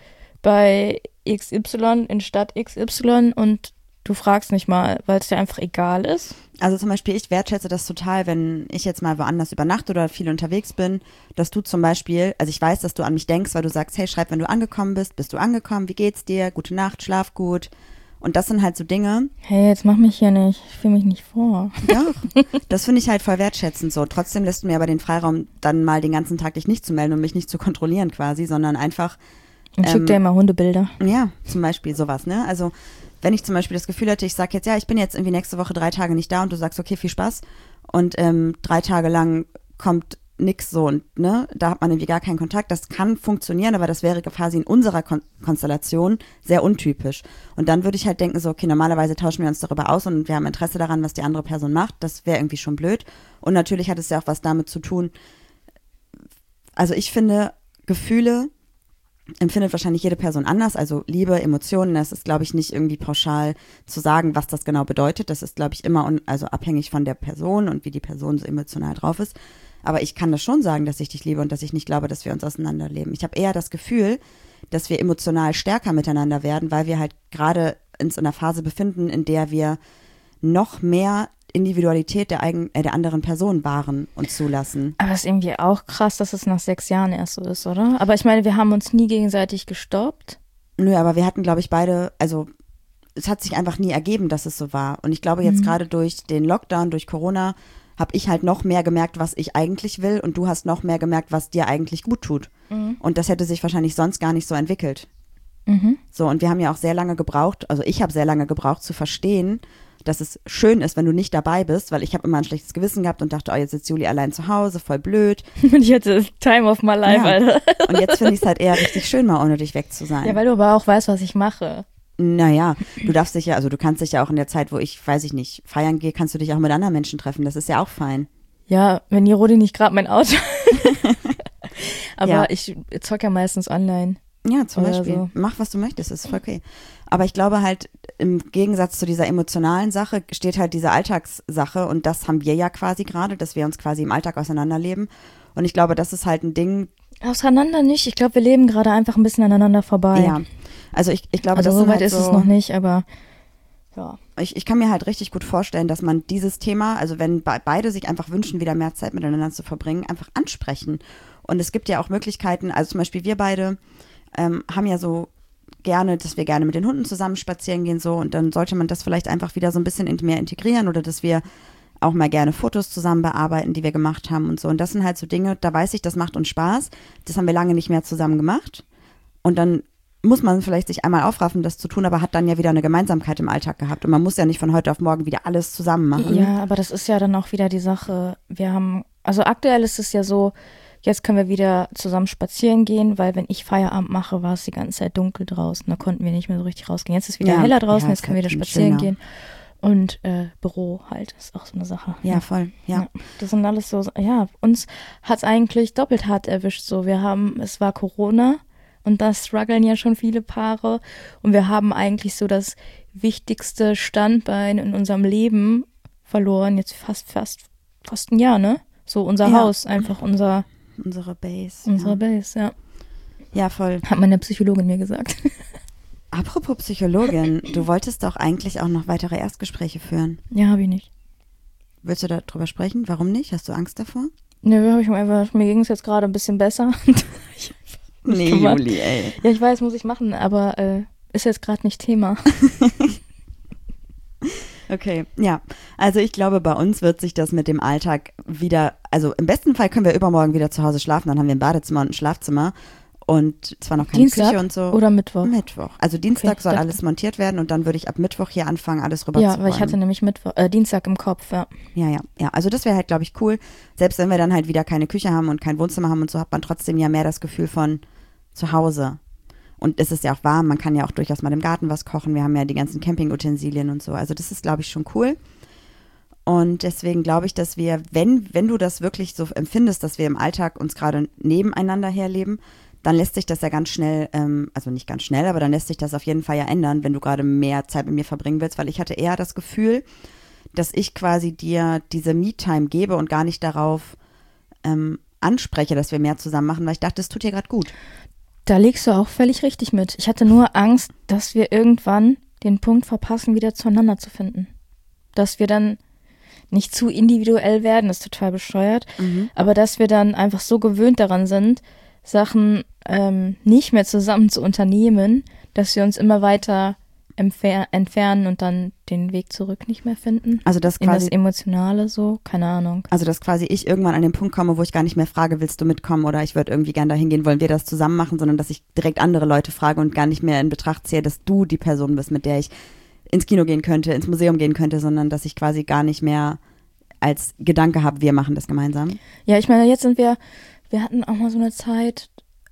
bei XY in Stadt XY und du fragst nicht mal, weil es dir einfach egal ist. Also zum Beispiel, ich wertschätze das total, wenn ich jetzt mal woanders übernachte oder viel unterwegs bin, dass du zum Beispiel, also ich weiß, dass du an mich denkst, weil du sagst, hey, schreib, wenn du angekommen bist du angekommen, wie geht's dir, gute Nacht, schlaf gut. Und das sind halt so Dinge, Hey, jetzt mach mich hier nicht, ich fühle mich nicht vor. doch, das finde ich halt voll wertschätzend so. Trotzdem lässt du mir aber den Freiraum, dann mal den ganzen Tag dich nicht zu melden und mich nicht zu kontrollieren quasi, sondern einfach, Und schick dir immer Hundebilder. ja, zum Beispiel sowas, ne? Also wenn ich zum Beispiel das Gefühl hätte, ich sag jetzt, ja, ich bin jetzt irgendwie nächste Woche 3 Tage nicht da und du sagst, okay, viel Spaß und 3 Tage lang kommt nix so und ne, da hat man irgendwie gar keinen Kontakt, das kann funktionieren, aber das wäre quasi in unserer Konstellation sehr untypisch. Und dann würde ich halt denken so, okay, normalerweise tauschen wir uns darüber aus und wir haben Interesse daran, was die andere Person macht, das wäre irgendwie schon blöd. Und natürlich hat es ja auch was damit zu tun, also ich finde, Gefühle empfindet wahrscheinlich jede Person anders, also Liebe, Emotionen, das ist, glaube ich, nicht irgendwie pauschal zu sagen, was das genau bedeutet. Das ist, glaube ich, immer also abhängig von der Person und wie die Person so emotional drauf ist. Aber ich kann das schon sagen, dass ich dich liebe und dass ich nicht glaube, dass wir uns auseinanderleben. Ich habe eher das Gefühl, dass wir emotional stärker miteinander werden, weil wir halt gerade uns in einer Phase befinden, in der wir noch mehr Individualität der anderen Person wahren und zulassen. Aber es ist irgendwie auch krass, dass es nach 6 Jahren erst so ist, oder? Aber ich meine, wir haben uns nie gegenseitig gestoppt. Nö, aber wir hatten, glaube ich, beide, also es hat sich einfach nie ergeben, dass es so war. Und ich glaube jetzt gerade durch den Lockdown, durch Corona, habe ich halt noch mehr gemerkt, was ich eigentlich will und du hast noch mehr gemerkt, was dir eigentlich gut tut. Und das hätte sich wahrscheinlich sonst gar nicht so entwickelt. So, und wir haben ja auch sehr lange gebraucht, also ich habe sehr lange gebraucht zu verstehen, dass es schön ist, wenn du nicht dabei bist, weil ich habe immer ein schlechtes Gewissen gehabt und dachte, oh, jetzt sitzt Juli allein zu Hause, voll blöd. Und ich hatte Time of my life, Alter. Und jetzt finde ich es halt eher richtig schön, mal ohne dich weg zu sein. Ja, weil du aber auch weißt, was ich mache. Naja, du darfst dich ja, also du kannst dich ja auch in der Zeit, wo ich, weiß ich nicht, feiern gehe, kannst du dich auch mit anderen Menschen treffen. Das ist ja auch fein. Ja, wenn die Rodi nicht gerade mein Auto aber Ja. ich zock ja meistens online. Ja, zum Oder Beispiel. so. Mach, was du möchtest, ist voll okay. Aber ich glaube halt, im Gegensatz zu dieser emotionalen Sache steht halt diese Alltagssache und das haben wir ja quasi gerade, dass wir uns quasi im Alltag auseinanderleben. Und ich glaube, das ist halt ein Ding. Auseinander nicht. Ich glaube, wir leben gerade einfach ein bisschen aneinander vorbei. Ja, also ich glaube, Also das so sind weit halt ist es noch nicht, aber ja. Ich kann mir halt richtig gut vorstellen, dass man dieses Thema, also wenn beide sich einfach wünschen, wieder mehr Zeit miteinander zu verbringen, einfach ansprechen. Und es gibt ja auch Möglichkeiten, also zum Beispiel wir beide haben ja so gerne, dass wir gerne mit den Hunden zusammen spazieren gehen so und dann sollte man das vielleicht einfach wieder so ein bisschen mehr integrieren oder dass wir auch mal gerne Fotos zusammen bearbeiten, die wir gemacht haben und so. Und das sind halt so Dinge, da weiß ich, das macht uns Spaß. Das haben wir lange nicht mehr zusammen gemacht. Und dann muss man vielleicht sich einmal aufraffen, das zu tun, aber hat dann ja wieder eine Gemeinsamkeit im Alltag gehabt. Und man muss ja nicht von heute auf morgen wieder alles zusammen machen. Ja, aber das ist ja dann auch wieder die Sache. Wir haben, also aktuell ist es ja so, jetzt können wir wieder zusammen spazieren gehen, weil wenn ich Feierabend mache, war es die ganze Zeit dunkel draußen. Da konnten wir nicht mehr so richtig rausgehen. Jetzt ist wieder Ja, heller draußen, ja, jetzt ist können wir halt wieder viel spazieren schöner. gehen. Und Büro halt, ist auch so eine Sache. Ja, voll, ja. Das sind alles so, ja, uns hat es eigentlich doppelt hart erwischt. So, es war Corona und da strugglen ja schon viele Paare. Und wir haben eigentlich so das wichtigste Standbein in unserem Leben verloren. Jetzt fast ein Jahr, ne? So unser Ja. Haus, einfach unsere Unsere Base. Base, ja. Ja, voll. Hat meine Psychologin mir gesagt. Apropos Psychologin, du wolltest doch eigentlich auch noch weitere Erstgespräche führen. Ja, habe ich nicht. Willst du darüber sprechen? Warum nicht? Hast du Angst davor? Nö, habe ich einfach, mir ging es jetzt gerade ein bisschen besser. Nee, gemacht. Juli, ey. Ja, ich weiß, muss ich machen, aber ist jetzt gerade nicht Thema. Okay, ja. Also ich glaube, bei uns wird sich das mit dem Alltag wieder, also im besten Fall können wir übermorgen wieder zu Hause schlafen, dann haben wir ein Badezimmer und ein Schlafzimmer und zwar noch keine Dienstag Küche und so. oder Mittwoch? Mittwoch. Also Dienstag Okay, soll dachte- alles montiert werden und dann würde ich ab Mittwoch hier anfangen, alles rüber Ja, zu weil ich hatte nämlich Dienstag im Kopf, ja. Ja. Also das wäre halt, glaube ich, cool. Selbst wenn wir dann halt wieder keine Küche haben und kein Wohnzimmer haben und so, hat man trotzdem ja mehr das Gefühl von zu Hause. Und es ist ja auch warm, man kann ja auch durchaus mal im Garten was kochen. Wir haben ja die ganzen Campingutensilien und so. Also das ist, glaube ich, schon cool. Und deswegen glaube ich, dass wir, wenn du das wirklich so empfindest, dass wir im Alltag uns gerade nebeneinander herleben, dann lässt sich das ja ganz schnell, also nicht ganz schnell, aber dann lässt sich das auf jeden Fall ja ändern, wenn du gerade mehr Zeit mit mir verbringen willst, weil ich hatte eher das Gefühl, dass ich quasi dir diese Me-Time gebe und gar nicht darauf anspreche, dass wir mehr zusammen machen, weil ich dachte, es tut dir gerade gut. Da liegst du auch völlig richtig mit. Ich hatte nur Angst, dass wir irgendwann den Punkt verpassen, wieder zueinander zu finden. Dass wir dann nicht zu individuell werden, das ist total bescheuert, aber dass wir dann einfach so gewöhnt daran sind, Sachen nicht mehr zusammen zu unternehmen, dass wir uns immer weiter entfernen und dann den Weg zurück nicht mehr finden. Also das In das quasi, Emotionale so, keine Ahnung. also dass quasi ich irgendwann an den Punkt komme, wo ich gar nicht mehr frage, willst du mitkommen oder ich würde irgendwie gern dahin gehen, wollen wir das zusammen machen, sondern dass ich direkt andere Leute frage und gar nicht mehr in Betracht ziehe, dass du die Person bist, mit der ich ins Kino gehen könnte, ins Museum gehen könnte, sondern dass ich quasi gar nicht mehr als Gedanke habe, wir machen das gemeinsam. Ja, ich meine, jetzt sind wir hatten auch mal so eine Zeit,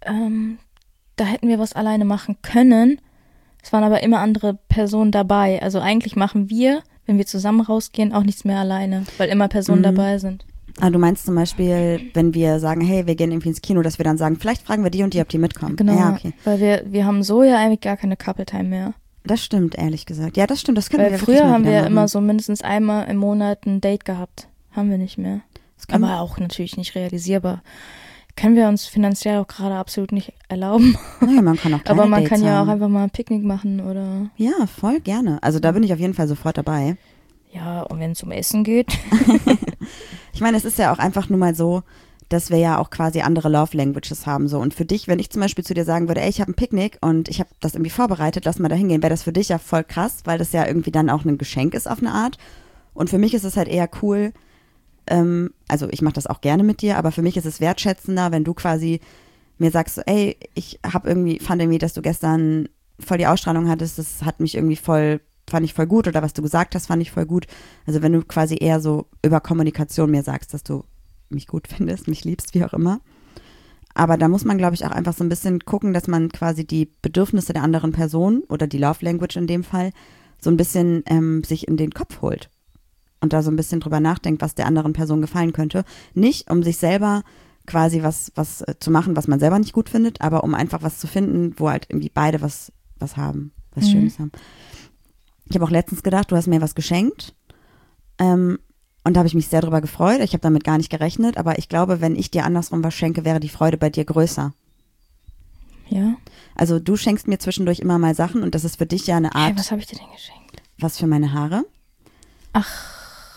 da hätten wir was alleine machen können. Es waren aber immer andere Personen dabei. Also eigentlich machen wir, wenn wir zusammen rausgehen, auch nichts mehr alleine, weil immer Personen dabei sind. Ah, du meinst zum Beispiel, wenn wir sagen, hey, wir gehen irgendwie ins Kino, dass wir dann sagen, vielleicht fragen wir die und die, ob die mitkommen. Genau, Ja, okay. weil wir haben so ja eigentlich gar keine Couple-Time mehr. Das stimmt, ehrlich gesagt. Ja, das stimmt, das können Weil wir wirklich früher mal haben wieder wir machen. immer so mindestens einmal im Monat ein Date gehabt. Haben wir nicht mehr. Das können Aber auch natürlich nicht realisierbar. Können wir uns finanziell auch gerade absolut nicht erlauben. Naja, man kann auch kleine Aber man Dates kann ja auch haben. einfach mal ein Picknick machen oder Ja, voll gerne. Also da bin ich auf jeden Fall sofort dabei. ja, und wenn es um Essen geht. Ich meine, es ist ja auch einfach nur mal so, dass wir ja auch quasi andere Love Languages haben. So. Und für dich, wenn ich zum Beispiel zu dir sagen würde, ey, ich habe ein Picknick und ich habe das irgendwie vorbereitet, lass mal da hingehen, wäre das für dich ja voll krass, weil das ja irgendwie dann auch ein Geschenk ist auf eine Art. Und für mich ist es halt eher cool, also ich mache das auch gerne mit dir, aber für mich ist es wertschätzender, wenn du quasi mir sagst, so, ey, fand irgendwie, dass du gestern voll die Ausstrahlung hattest, das hat mich irgendwie fand ich voll gut oder was du gesagt hast, fand ich voll gut. Also wenn du quasi eher so über Kommunikation mir sagst, dass du mich gut findest, mich liebst, wie auch immer. Aber da muss man, glaube ich, auch einfach so ein bisschen gucken, dass man quasi die Bedürfnisse der anderen Person oder die Love Language in dem Fall so ein bisschen sich in den Kopf holt und da so ein bisschen drüber nachdenkt, was der anderen Person gefallen könnte. Nicht, um sich selber quasi was zu machen, was man selber nicht gut findet, aber um einfach was zu finden, wo halt irgendwie beide was haben, was Schönes haben. Ich habe auch letztens gedacht, du hast mir was geschenkt und da habe ich mich sehr drüber gefreut. Ich habe damit gar nicht gerechnet, aber ich glaube, wenn ich dir andersrum was schenke, wäre die Freude bei dir größer. Ja. Also du schenkst mir zwischendurch immer mal Sachen und das ist für dich ja eine Art. Hey, was habe ich dir denn geschenkt? Was für meine Haare? Ach.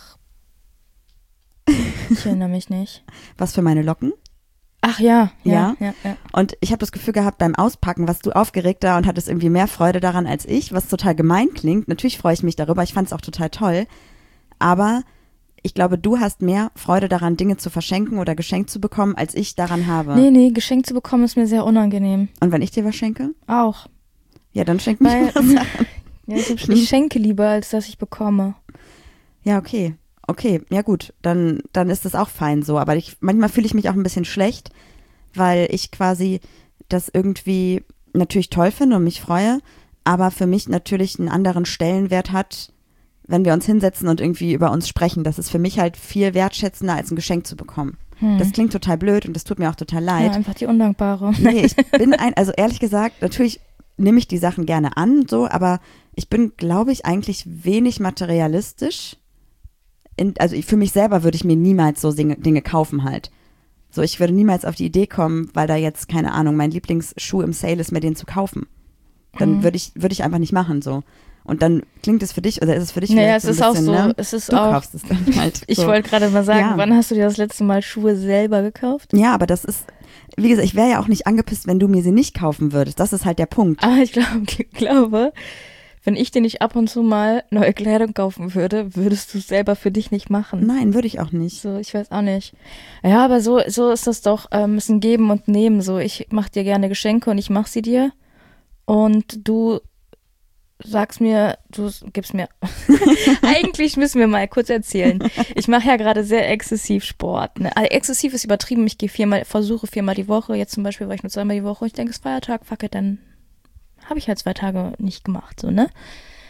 Ich erinnere mich nicht. Was für meine Locken? Ach ja. Ja. Ja. Und ich habe das Gefühl gehabt, beim Auspacken warst du aufgeregter und hattest irgendwie mehr Freude daran als ich, was total gemein klingt. Natürlich freue ich mich darüber, ich fand es auch total toll. Aber ich glaube, du hast mehr Freude daran, Dinge zu verschenken oder geschenkt zu bekommen, als ich daran habe. Nee, geschenkt zu bekommen ist mir sehr unangenehm. Und wenn ich dir was schenke? Auch. Ja, dann schenk mir was Sachen. Ja, ich schenke lieber, als dass ich bekomme. Ja, okay. Okay, ja gut, dann ist das auch fein so. Aber manchmal fühle ich mich auch ein bisschen schlecht, weil ich quasi das irgendwie natürlich toll finde und mich freue, aber für mich natürlich einen anderen Stellenwert hat, wenn wir uns hinsetzen und irgendwie über uns sprechen. Das ist für mich halt viel wertschätzender, als ein Geschenk zu bekommen. Das klingt total blöd und das tut mir auch total leid. Ja, einfach die Undankbare. Nee, ich bin also ehrlich gesagt, natürlich nehme ich die Sachen gerne an, so, aber ich bin, glaube ich, eigentlich wenig materialistisch. Also für mich selber würde ich mir niemals so Dinge kaufen halt. So, ich würde niemals auf die Idee kommen, weil da jetzt, keine Ahnung, mein Lieblingsschuh im Sale ist, mir den zu kaufen. Dann würde ich einfach nicht machen, so. Und dann klingt es für dich, oder ist es für dich naja, vielleicht so ein bisschen, auch so, ne? es ist du auch, kaufst es dann halt. Ich so. wollte gerade mal sagen, Ja. Wann hast du dir das letzte Mal Schuhe selber gekauft? Ja, aber das ist, wie gesagt, ich wäre ja auch nicht angepisst, wenn du mir sie nicht kaufen würdest. Das ist halt der Punkt. Aber ich glaube, wenn ich dir nicht ab und zu mal neue Kleidung kaufen würde, würdest du es selber für dich nicht machen. Nein, würde ich auch nicht. So, ich weiß auch nicht. Ja, aber so ist das doch, müssen geben und nehmen. So, ich mache dir gerne Geschenke und ich mache sie dir. Und du sagst mir, du gibst mir. Eigentlich müssen wir mal kurz erzählen. Ich mache ja gerade sehr exzessiv Sport. Ne? Also exzessiv ist übertrieben. Ich gehe versuche viermal die Woche. Jetzt zum Beispiel war ich nur zweimal die Woche. Ich denke, es ist Feiertag, fuck it, dann habe ich halt 2 Tage nicht gemacht, so, ne?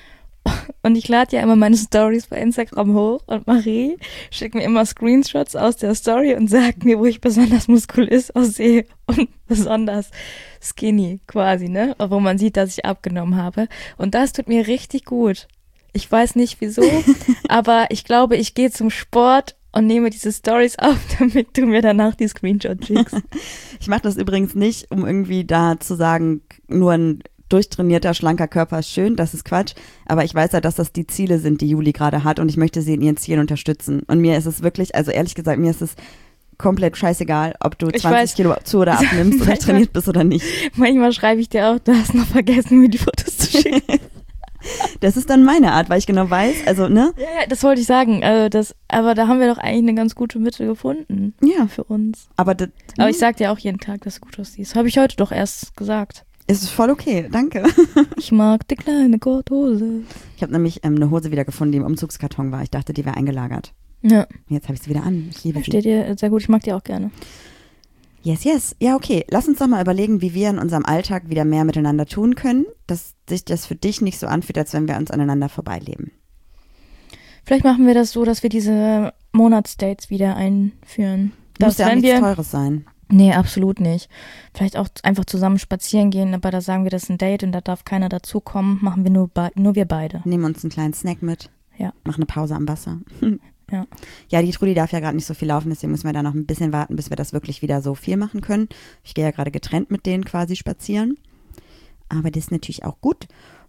Und ich lade ja immer meine Stories bei Instagram hoch und Marie schickt mir immer Screenshots aus der Story und sagt mir, wo ich besonders muskulös aussehe und besonders skinny quasi, ne? Wo man sieht, dass ich abgenommen habe. Und das tut mir richtig gut. Ich weiß nicht wieso, aber ich glaube, ich gehe zum Sport und nehme diese Stories auf, damit du mir danach die Screenshots schickst. Ich mache das übrigens nicht, um irgendwie da zu sagen, nur ein durchtrainierter, schlanker Körper ist schön, das ist Quatsch, aber ich weiß ja, dass das die Ziele sind, die Juli gerade hat und ich möchte sie in ihren Zielen unterstützen. Und mir ist es wirklich, also ehrlich gesagt, mir ist es komplett scheißegal, ob du 20 Kilo zu oder abnimmst oder trainiert bist oder nicht. Manchmal schreibe ich dir auch, du hast noch vergessen, mir die Fotos zu schicken. Das ist dann meine Art, weil ich genau weiß, also, ne? Ja, das wollte ich sagen, aber da haben wir doch eigentlich eine ganz gute Mitte gefunden. Ja. Für uns. Aber ich sag dir auch jeden Tag, dass du gut aussiehst. Habe ich heute doch erst gesagt. ist voll okay, danke. Ich mag die kleine Korthose. Ich habe nämlich eine Hose wieder gefunden, die im Umzugskarton war. Ich dachte, die wäre eingelagert. Ja. Jetzt habe ich sie wieder an. Ich liebe sie. Steht dir sehr gut, ich mag die auch gerne. Yes, yes. Ja, okay. Lass uns doch mal überlegen, wie wir in unserem Alltag wieder mehr miteinander tun können, dass sich das für dich nicht so anfühlt, als wenn wir uns aneinander vorbeileben. Vielleicht machen wir das so, dass wir diese Monatsdates wieder einführen. Muss ja auch nichts Teures sein. Nee, absolut nicht. Vielleicht auch einfach zusammen spazieren gehen, aber da sagen wir, das ist ein Date und da darf keiner dazukommen. Machen wir nur wir beide. Nehmen uns einen kleinen Snack mit. Ja. Machen eine Pause am Wasser. Ja. Ja, die Trudi darf ja gerade nicht so viel laufen, deswegen müssen wir da noch ein bisschen warten, bis wir das wirklich wieder so viel machen können. Ich gehe ja gerade getrennt mit denen quasi spazieren. Aber das ist natürlich auch gut.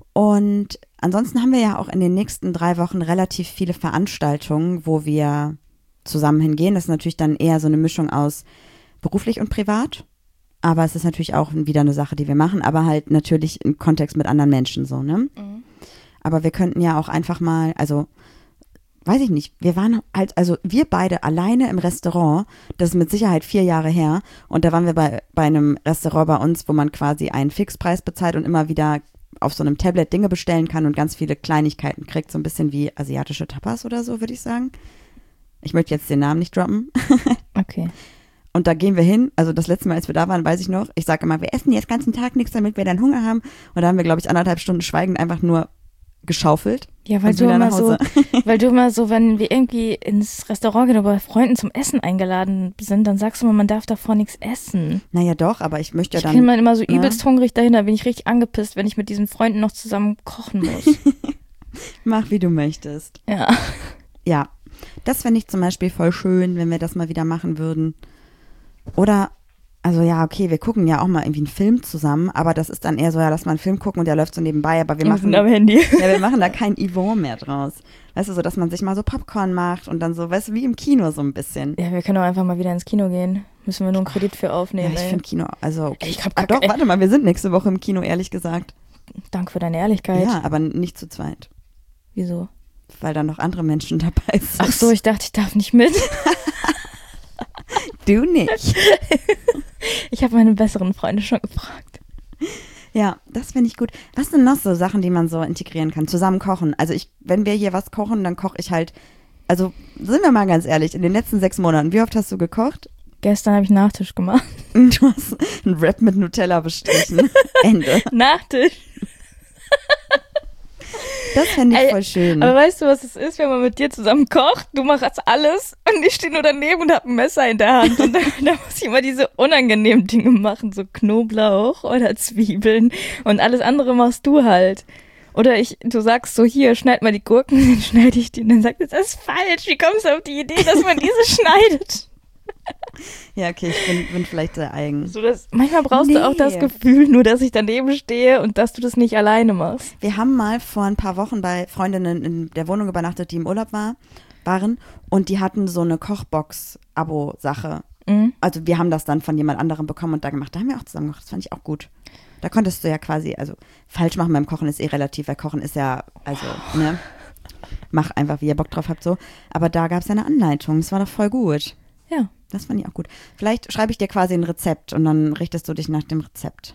Und ansonsten haben wir ja auch in den nächsten 3 Wochen relativ viele Veranstaltungen, wo wir zusammen hingehen. Das ist natürlich dann eher so eine Mischung aus beruflich und privat. Aber es ist natürlich auch wieder eine Sache, die wir machen, aber halt natürlich im Kontext mit anderen Menschen so, ne? Mhm. Aber wir könnten ja auch einfach mal, also weiß ich nicht, wir waren halt, also wir beide alleine im Restaurant, das ist mit Sicherheit 4 Jahre her und da waren wir bei einem Restaurant bei uns, wo man quasi einen Fixpreis bezahlt und immer wieder auf so einem Tablet Dinge bestellen kann und ganz viele Kleinigkeiten kriegt, so ein bisschen wie asiatische Tapas oder so, würde ich sagen. Ich möchte jetzt den Namen nicht droppen. Okay. Und da gehen wir hin, also das letzte Mal, als wir da waren, weiß ich noch, ich sage immer, wir essen jetzt den ganzen Tag nichts, damit wir dann Hunger haben. Und da haben wir, glaube ich, 1,5 Stunden schweigend einfach nur geschaufelt. Ja, weil und du wieder immer nach Hause. so, wenn wir irgendwie ins Restaurant gehen oder bei Freunden zum Essen eingeladen sind, dann sagst du immer, man darf davor nichts essen. Naja, doch, aber ich möchte ja Ich dann. bin mal immer so ja. übelst hungrig dahin, da bin ich richtig angepisst, wenn ich mit diesen Freunden noch zusammen kochen muss. Mach, wie du möchtest. Ja. Ja, das fände ich zum Beispiel voll schön, wenn wir das mal wieder machen würden. Oder, also ja, okay, wir gucken ja auch mal irgendwie einen Film zusammen, aber das ist dann eher so, ja, lass mal einen Film gucken und der läuft so nebenbei, aber wir machen am Handy. ja, wir machen da kein Yvonne mehr draus. Weißt du, so, dass man sich mal so Popcorn macht und dann so, weißt du, wie im Kino so ein bisschen. Ja, wir können auch einfach mal wieder ins Kino gehen. Müssen wir nur einen Kredit für Ja, aufnehmen. ich finde Kino, also, okay. Ich hab Doch, warte mal, wir sind nächste Woche im Kino, ehrlich gesagt. Danke für deine Ehrlichkeit. Ja, aber nicht zu zweit, Wieso? weil da noch andere Menschen dabei sind. Ach so, ich dachte, ich darf nicht mit. Du nicht. Ich habe meine besseren Freunde schon gefragt. Ja, das finde ich gut. Was sind noch so Sachen, die man so integrieren kann? Zusammen kochen. Also wenn wir hier was kochen, dann koche ich halt, also sind wir mal ganz ehrlich, in den letzten 6 Monaten, wie oft hast du gekocht? Gestern habe ich Nachtisch gemacht. Du hast einen Wrap mit Nutella bestrichen. Ende. Nachtisch. Das fände ich Ey, voll schön. Aber weißt du, was es ist, wenn man mit dir zusammen kocht? Du machst alles und ich stehe nur daneben und habe ein Messer in der Hand. Und da muss ich immer diese unangenehmen Dinge machen, so Knoblauch oder Zwiebeln. Und alles andere machst du halt. Oder du sagst so, hier, schneid mal die Gurken, dann schneide ich die. Und dann sagt es, das ist falsch. Wie kommst du auf die Idee, dass man diese schneidet? Ja, okay, ich bin vielleicht sehr eigen. So, manchmal brauchst du auch das Gefühl, nur dass ich daneben stehe und dass du das nicht alleine machst. Wir haben mal vor ein paar Wochen bei Freundinnen in der Wohnung übernachtet, die im Urlaub waren und die hatten so eine Kochbox-Abo-Sache. Mhm. Also wir haben das dann von jemand anderem bekommen und da gemacht. Da haben wir auch zusammen gemacht, das fand ich auch gut. Da konntest du ja quasi, also falsch machen beim Kochen ist relativ, weil Kochen ist ja, also, ne, mach einfach, wie ihr Bock drauf habt, so. Aber da gab es ja eine Anleitung, das war doch voll gut. Ja. Das fand ich auch gut. Vielleicht schreibe ich dir quasi ein Rezept und dann richtest du dich nach dem Rezept.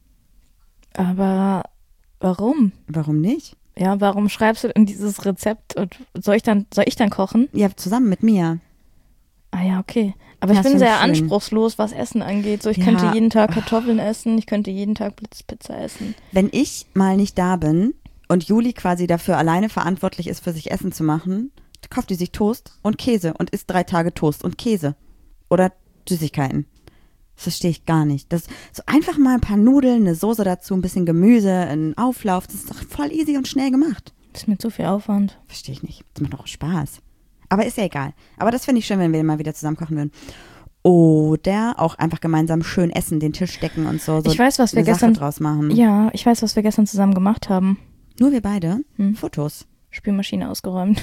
Aber warum? Warum nicht? Ja, warum schreibst du denn dieses Rezept und soll ich dann kochen? Ja, zusammen mit mir. Ah ja, okay. Aber Ja, ich bin ist sehr schon schön. anspruchslos, was Essen angeht. So, ich Ja. könnte jeden Tag Kartoffeln essen, ich könnte jeden Tag Blitzpizza essen. Wenn ich mal nicht da bin und Juli quasi dafür alleine verantwortlich ist, für sich Essen zu machen, kauft die sich Toast und Käse und isst 3 Tage Toast und Käse. Oder Süßigkeiten. Das verstehe ich gar nicht. Das so einfach mal ein paar Nudeln, eine Soße dazu, ein bisschen Gemüse, ein Auflauf. Das ist doch voll easy und schnell gemacht. Das ist mir zu viel Aufwand. Verstehe ich nicht. Das macht doch Spaß. Aber ist ja egal. Aber das finde ich schön, wenn wir mal wieder zusammen kochen würden. Oder auch einfach gemeinsam schön essen, den Tisch decken und so. Ich weiß, was wir eine Sache gestern draus machen. Ja, ich weiß, was wir gestern zusammen gemacht haben. Nur wir beide? Hm. Fotos. Spülmaschine ausgeräumt.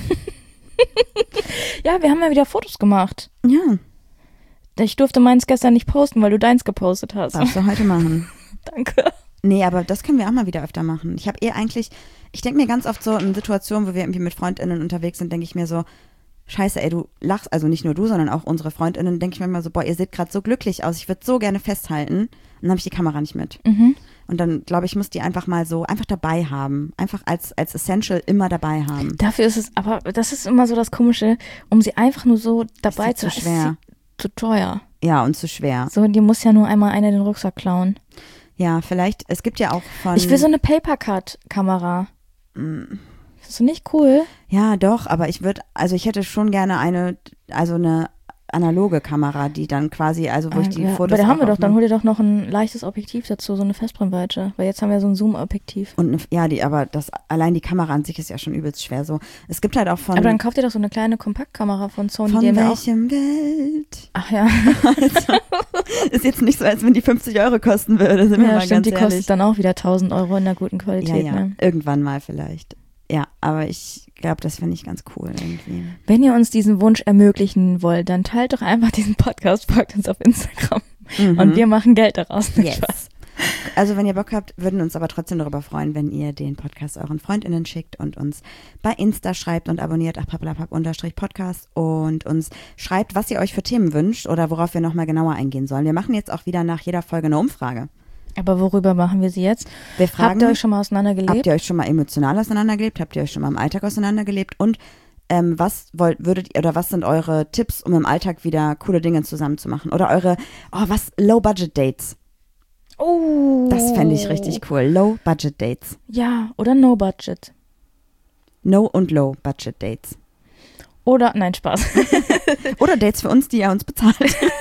Ja, wir haben ja wieder Fotos gemacht. Ja, Ich durfte meins gestern nicht posten, weil du deins gepostet hast. darfst du heute machen. Danke. Nee, aber das können wir auch mal wieder öfter machen. Ich denke mir ganz oft so in Situationen, wo wir irgendwie mit FreundInnen unterwegs sind, denke ich mir so, scheiße, ey, du lachst, also nicht nur du, sondern auch unsere FreundInnen, denke ich mir immer so, boah, ihr seht gerade so glücklich aus, ich würde so gerne festhalten. Und dann habe ich die Kamera nicht mit. Mhm. Und dann, glaube ich, muss die einfach mal so, einfach dabei haben. Einfach als Essential immer dabei haben. Dafür ist es, aber das ist immer so das Komische, um sie einfach nur so dabei Ist zu zu schwer. ist sie zu teuer. Ja, und zu schwer. So, die muss ja nur einmal einer den Rucksack klauen. Ja, vielleicht, es gibt ja auch von... Ich will so eine Papercut-Kamera. Findest du nicht cool? Ja, doch, aber ich hätte schon gerne eine analoge Kamera, die dann quasi, also wo ich die Ja, Fotos aber da haben wir auch doch, dann aufnehme. hol dir doch noch ein leichtes Objektiv dazu, so eine Festbrennweite. Weil jetzt haben wir so ein Zoom-Objektiv. Und aber allein die Kamera an sich ist ja schon übelst schwer so. Es gibt halt auch von... Aber dann kauf dir doch so eine kleine Kompaktkamera von Sony. von die haben wir auch. welchem Geld? Ach ja, Ist jetzt nicht so, als wenn die 50 € kosten würde, sind wir ja mal stimmt, ganz die ehrlich. kostet dann auch wieder 1.000 € in der guten Ja, Qualität. ja, Ne? irgendwann mal vielleicht. Ja, aber ich glaube, das finde ich ganz cool irgendwie. Wenn ihr uns diesen Wunsch ermöglichen wollt, dann teilt doch einfach diesen Podcast, folgt uns auf Instagram und wir machen Geld daraus. Yes. Also wenn ihr Bock habt, würden uns aber trotzdem darüber freuen, wenn ihr den Podcast euren FreundInnen schickt und uns bei Insta schreibt und abonniert @pappalapapp_podcast und uns schreibt, was ihr euch für Themen wünscht oder worauf wir nochmal genauer eingehen sollen. Wir machen jetzt auch wieder nach jeder Folge eine Umfrage. Aber worüber machen wir sie jetzt? Wir fragen, habt ihr euch schon mal auseinandergelebt? Habt ihr euch schon mal emotional auseinandergelebt? Habt ihr euch schon mal im Alltag auseinandergelebt? Und was sind eure Tipps, um im Alltag wieder coole Dinge zusammen zu machen? Oder eure, Low-Budget-Dates? Oh. Das fände ich richtig cool. Low-Budget-Dates. Ja, oder No Budget. No- und Low-Budget-Dates. Oder, nein, Spaß. Oder Dates für uns, die ihr uns bezahlt.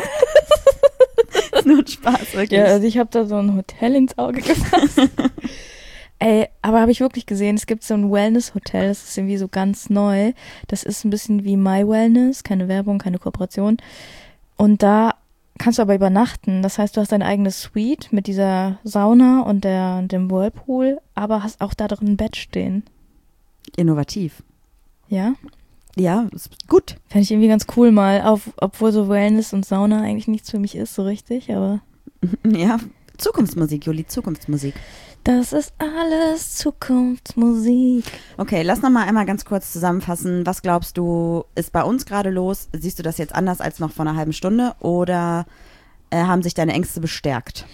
Das ist nur ein Spaß, wirklich. Ja, also ich habe da so ein Hotel ins Auge gefasst. Ey, aber habe ich wirklich gesehen, es gibt so ein Wellness-Hotel, das ist irgendwie so ganz neu. Das ist ein bisschen wie My Wellness, keine Werbung, keine Kooperation. Und da kannst du aber übernachten. Das heißt, du hast deine eigene Suite mit dieser Sauna und dem Whirlpool, aber hast auch da drin ein Bett stehen. Innovativ. Ja? Ja, ist gut. Fände ich irgendwie ganz cool mal, obwohl so Wellness und Sauna eigentlich nichts für mich ist, so richtig, aber... Ja, Zukunftsmusik, Juli, Zukunftsmusik. Das ist alles Zukunftsmusik. Okay, lass noch mal einmal ganz kurz zusammenfassen. Was glaubst du, ist bei uns gerade los? Siehst du das jetzt anders als noch vor einer halben Stunde oder haben sich deine Ängste bestärkt?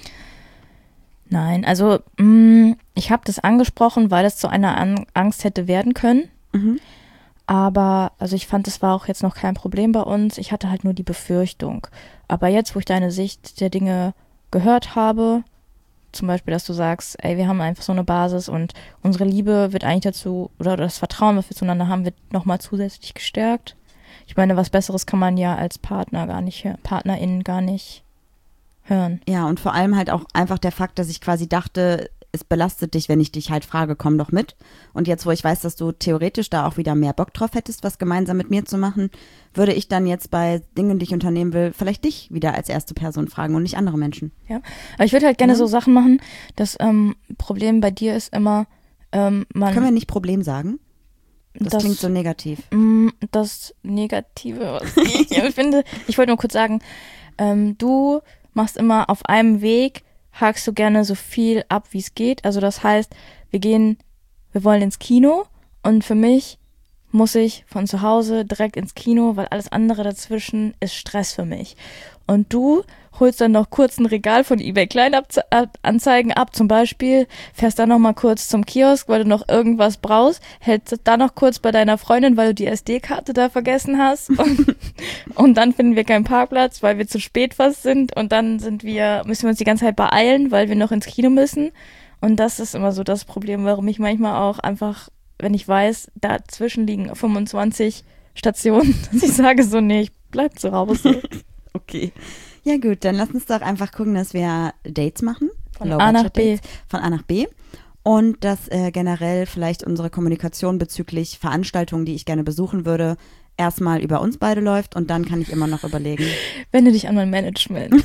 Nein, also ich habe das angesprochen, weil es zu einer Angst hätte werden können. Mhm. Aber, also ich fand, das war auch jetzt noch kein Problem bei uns. Ich hatte halt nur die Befürchtung. Aber jetzt, wo ich deine Sicht der Dinge gehört habe, zum Beispiel, dass du sagst, ey, wir haben einfach so eine Basis und unsere Liebe wird eigentlich dazu, oder das Vertrauen, was wir zueinander haben, wird nochmal zusätzlich gestärkt. Ich meine, was Besseres kann man ja als PartnerInnen gar nicht hören. Ja, und vor allem halt auch einfach der Fakt, dass ich quasi dachte, es belastet dich, wenn ich dich halt frage, komm doch mit. Und jetzt, wo ich weiß, dass du theoretisch da auch wieder mehr Bock drauf hättest, was gemeinsam mit mir zu machen, würde ich dann jetzt bei Dingen, die ich unternehmen will, vielleicht dich wieder als erste Person fragen und nicht andere Menschen. Ja, aber ich würde halt gerne so Sachen machen. Das Problem bei dir ist immer, Können wir nicht Problem sagen? Das klingt so negativ. Das Negative, was ich finde, ich wollte nur kurz sagen, du machst immer auf einem Weg, hakst du gerne so viel ab, wie es geht. Also das heißt, wir wollen ins Kino und für mich muss ich von zu Hause direkt ins Kino, weil alles andere dazwischen ist Stress für mich. Und du holst dann noch kurz ein Regal von eBay Kleinanzeigen ab, zum Beispiel, fährst dann noch mal kurz zum Kiosk, weil du noch irgendwas brauchst, hältst da noch kurz bei deiner Freundin, weil du die SD-Karte da vergessen hast und dann finden wir keinen Parkplatz, weil wir zu spät fast sind und dann müssen wir uns die ganze Zeit beeilen, weil wir noch ins Kino müssen und das ist immer so das Problem, warum ich manchmal auch einfach, wenn ich weiß, dazwischen liegen 25 Stationen, dass ich sage so, nee, ich bleib zu Hause. Okay. Ja gut, dann lass uns doch einfach gucken, dass wir Dates machen. Von A nach B. Von A nach B. Und dass generell vielleicht unsere Kommunikation bezüglich Veranstaltungen, die ich gerne besuchen würde, erstmal über uns beide läuft und dann kann ich immer noch überlegen. Wende dich an mein Management.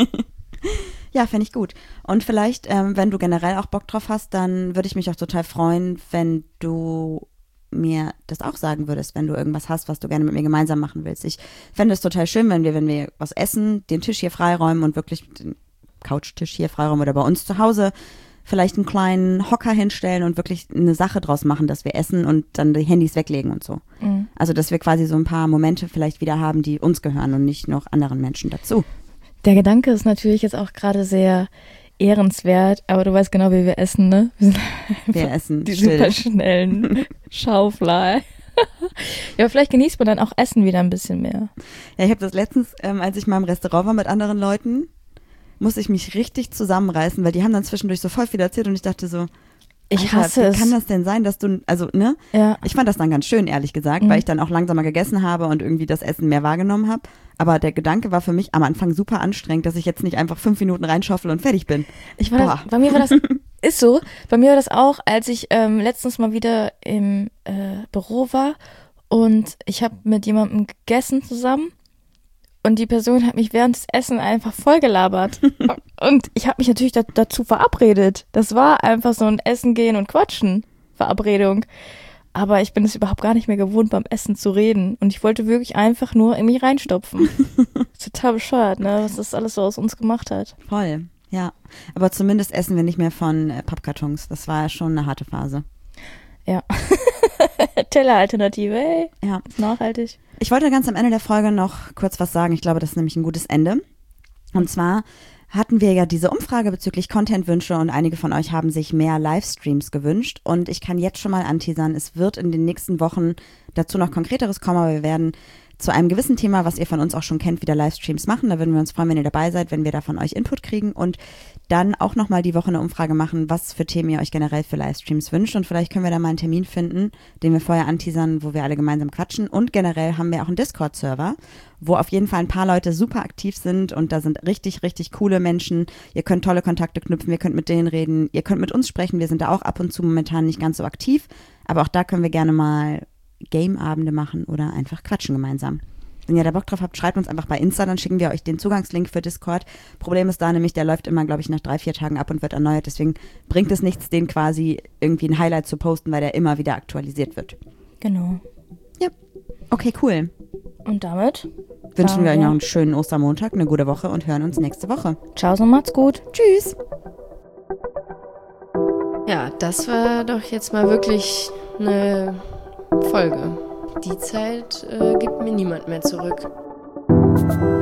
Ja, fände ich gut. Und vielleicht, wenn du generell auch Bock drauf hast, dann würde ich mich auch total freuen, wenn du mir das auch sagen würdest, wenn du irgendwas hast, was du gerne mit mir gemeinsam machen willst. Ich fände es total schön, wenn wir was essen, den Tisch hier freiräumen und wirklich den Couchtisch hier freiräumen oder bei uns zu Hause vielleicht einen kleinen Hocker hinstellen und wirklich eine Sache draus machen, dass wir essen und dann die Handys weglegen und so. Mhm. Also, dass wir quasi so ein paar Momente vielleicht wieder haben, die uns gehören und nicht noch anderen Menschen dazu. Der Gedanke ist natürlich jetzt auch gerade sehr ehrenswert, aber du weißt genau, wie wir essen, ne? Wir essen die still. Super schnellen Schaufler. Ja, aber vielleicht genießt man dann auch Essen wieder ein bisschen mehr. Ja, ich habe das letztens, als ich mal im Restaurant war mit anderen Leuten, musste ich mich richtig zusammenreißen, weil die haben dann zwischendurch so voll viel erzählt und ich dachte so, ich Alter, hasse wie es. kann das denn sein, dass du, also, ne? Ja. Ich fand das dann ganz schön, ehrlich gesagt, weil ich dann auch langsamer gegessen habe und irgendwie das Essen mehr wahrgenommen habe. Aber der war für mich am Anfang super anstrengend, dass ich jetzt nicht einfach 5 Minuten reinschaufel und fertig bin. Bei mir war das, ist so, bei mir war das auch, als ich letztens mal wieder im Büro war und ich habe mit jemandem gegessen zusammen und die Person hat mich während des Essen einfach vollgelabert. Und ich habe mich natürlich dazu verabredet. Das war einfach so ein Essen gehen und quatschen Verabredung. Aber ich bin es überhaupt gar nicht mehr gewohnt, beim Essen zu reden. Und ich wollte wirklich einfach nur in mich reinstopfen. Total bescheuert, ne? Was das alles so aus uns gemacht hat. Voll. Ja, aber zumindest essen wir nicht mehr von Pappkartons. Das war ja schon eine harte Phase. Ja. Telleralternative, ey. Ja. Ist nachhaltig. Ich wollte ganz am Ende der Folge noch kurz was sagen. Ich glaube, das ist nämlich ein gutes Ende. Und zwar hatten wir ja diese Umfrage bezüglich Contentwünsche und einige von euch haben sich mehr Livestreams gewünscht. Und ich kann jetzt schon mal anteasern, es wird in den nächsten Wochen dazu noch Konkreteres kommen, aber wir werden zu einem gewissen Thema, was ihr von uns auch schon kennt, wieder Livestreams machen. Da würden wir uns freuen, wenn ihr dabei seid, wenn wir da von euch Input kriegen und dann auch nochmal die Woche eine Umfrage machen, was für Themen ihr euch generell für Livestreams wünscht und vielleicht können wir da mal einen Termin finden, den wir vorher anteasern, wo wir alle gemeinsam quatschen und generell haben wir auch einen Discord-Server, wo auf jeden Fall ein paar Leute super aktiv sind und da sind richtig, richtig coole Menschen. Ihr könnt tolle Kontakte knüpfen, ihr könnt mit denen reden, ihr könnt mit uns sprechen. Wir sind da auch ab und zu momentan nicht ganz so aktiv, aber auch da können wir gerne mal Game-Abende machen oder einfach quatschen gemeinsam. Wenn ihr da Bock drauf habt, schreibt uns einfach bei Insta, dann schicken wir euch den Zugangslink für Discord. Problem ist da nämlich, der läuft immer, glaube ich, nach 3-4 Tagen ab und wird erneuert. Deswegen bringt es nichts, den quasi irgendwie ein Highlight zu posten, weil der immer wieder aktualisiert wird. Genau. Ja, okay, cool. Und damit Wünschen wir euch noch einen schönen Ostermontag, eine gute Woche und hören uns nächste Woche. ciao, so macht's gut. Tschüss. Ja, das war doch jetzt mal wirklich eine Folge. Die Zeit gibt mir niemand mehr zurück.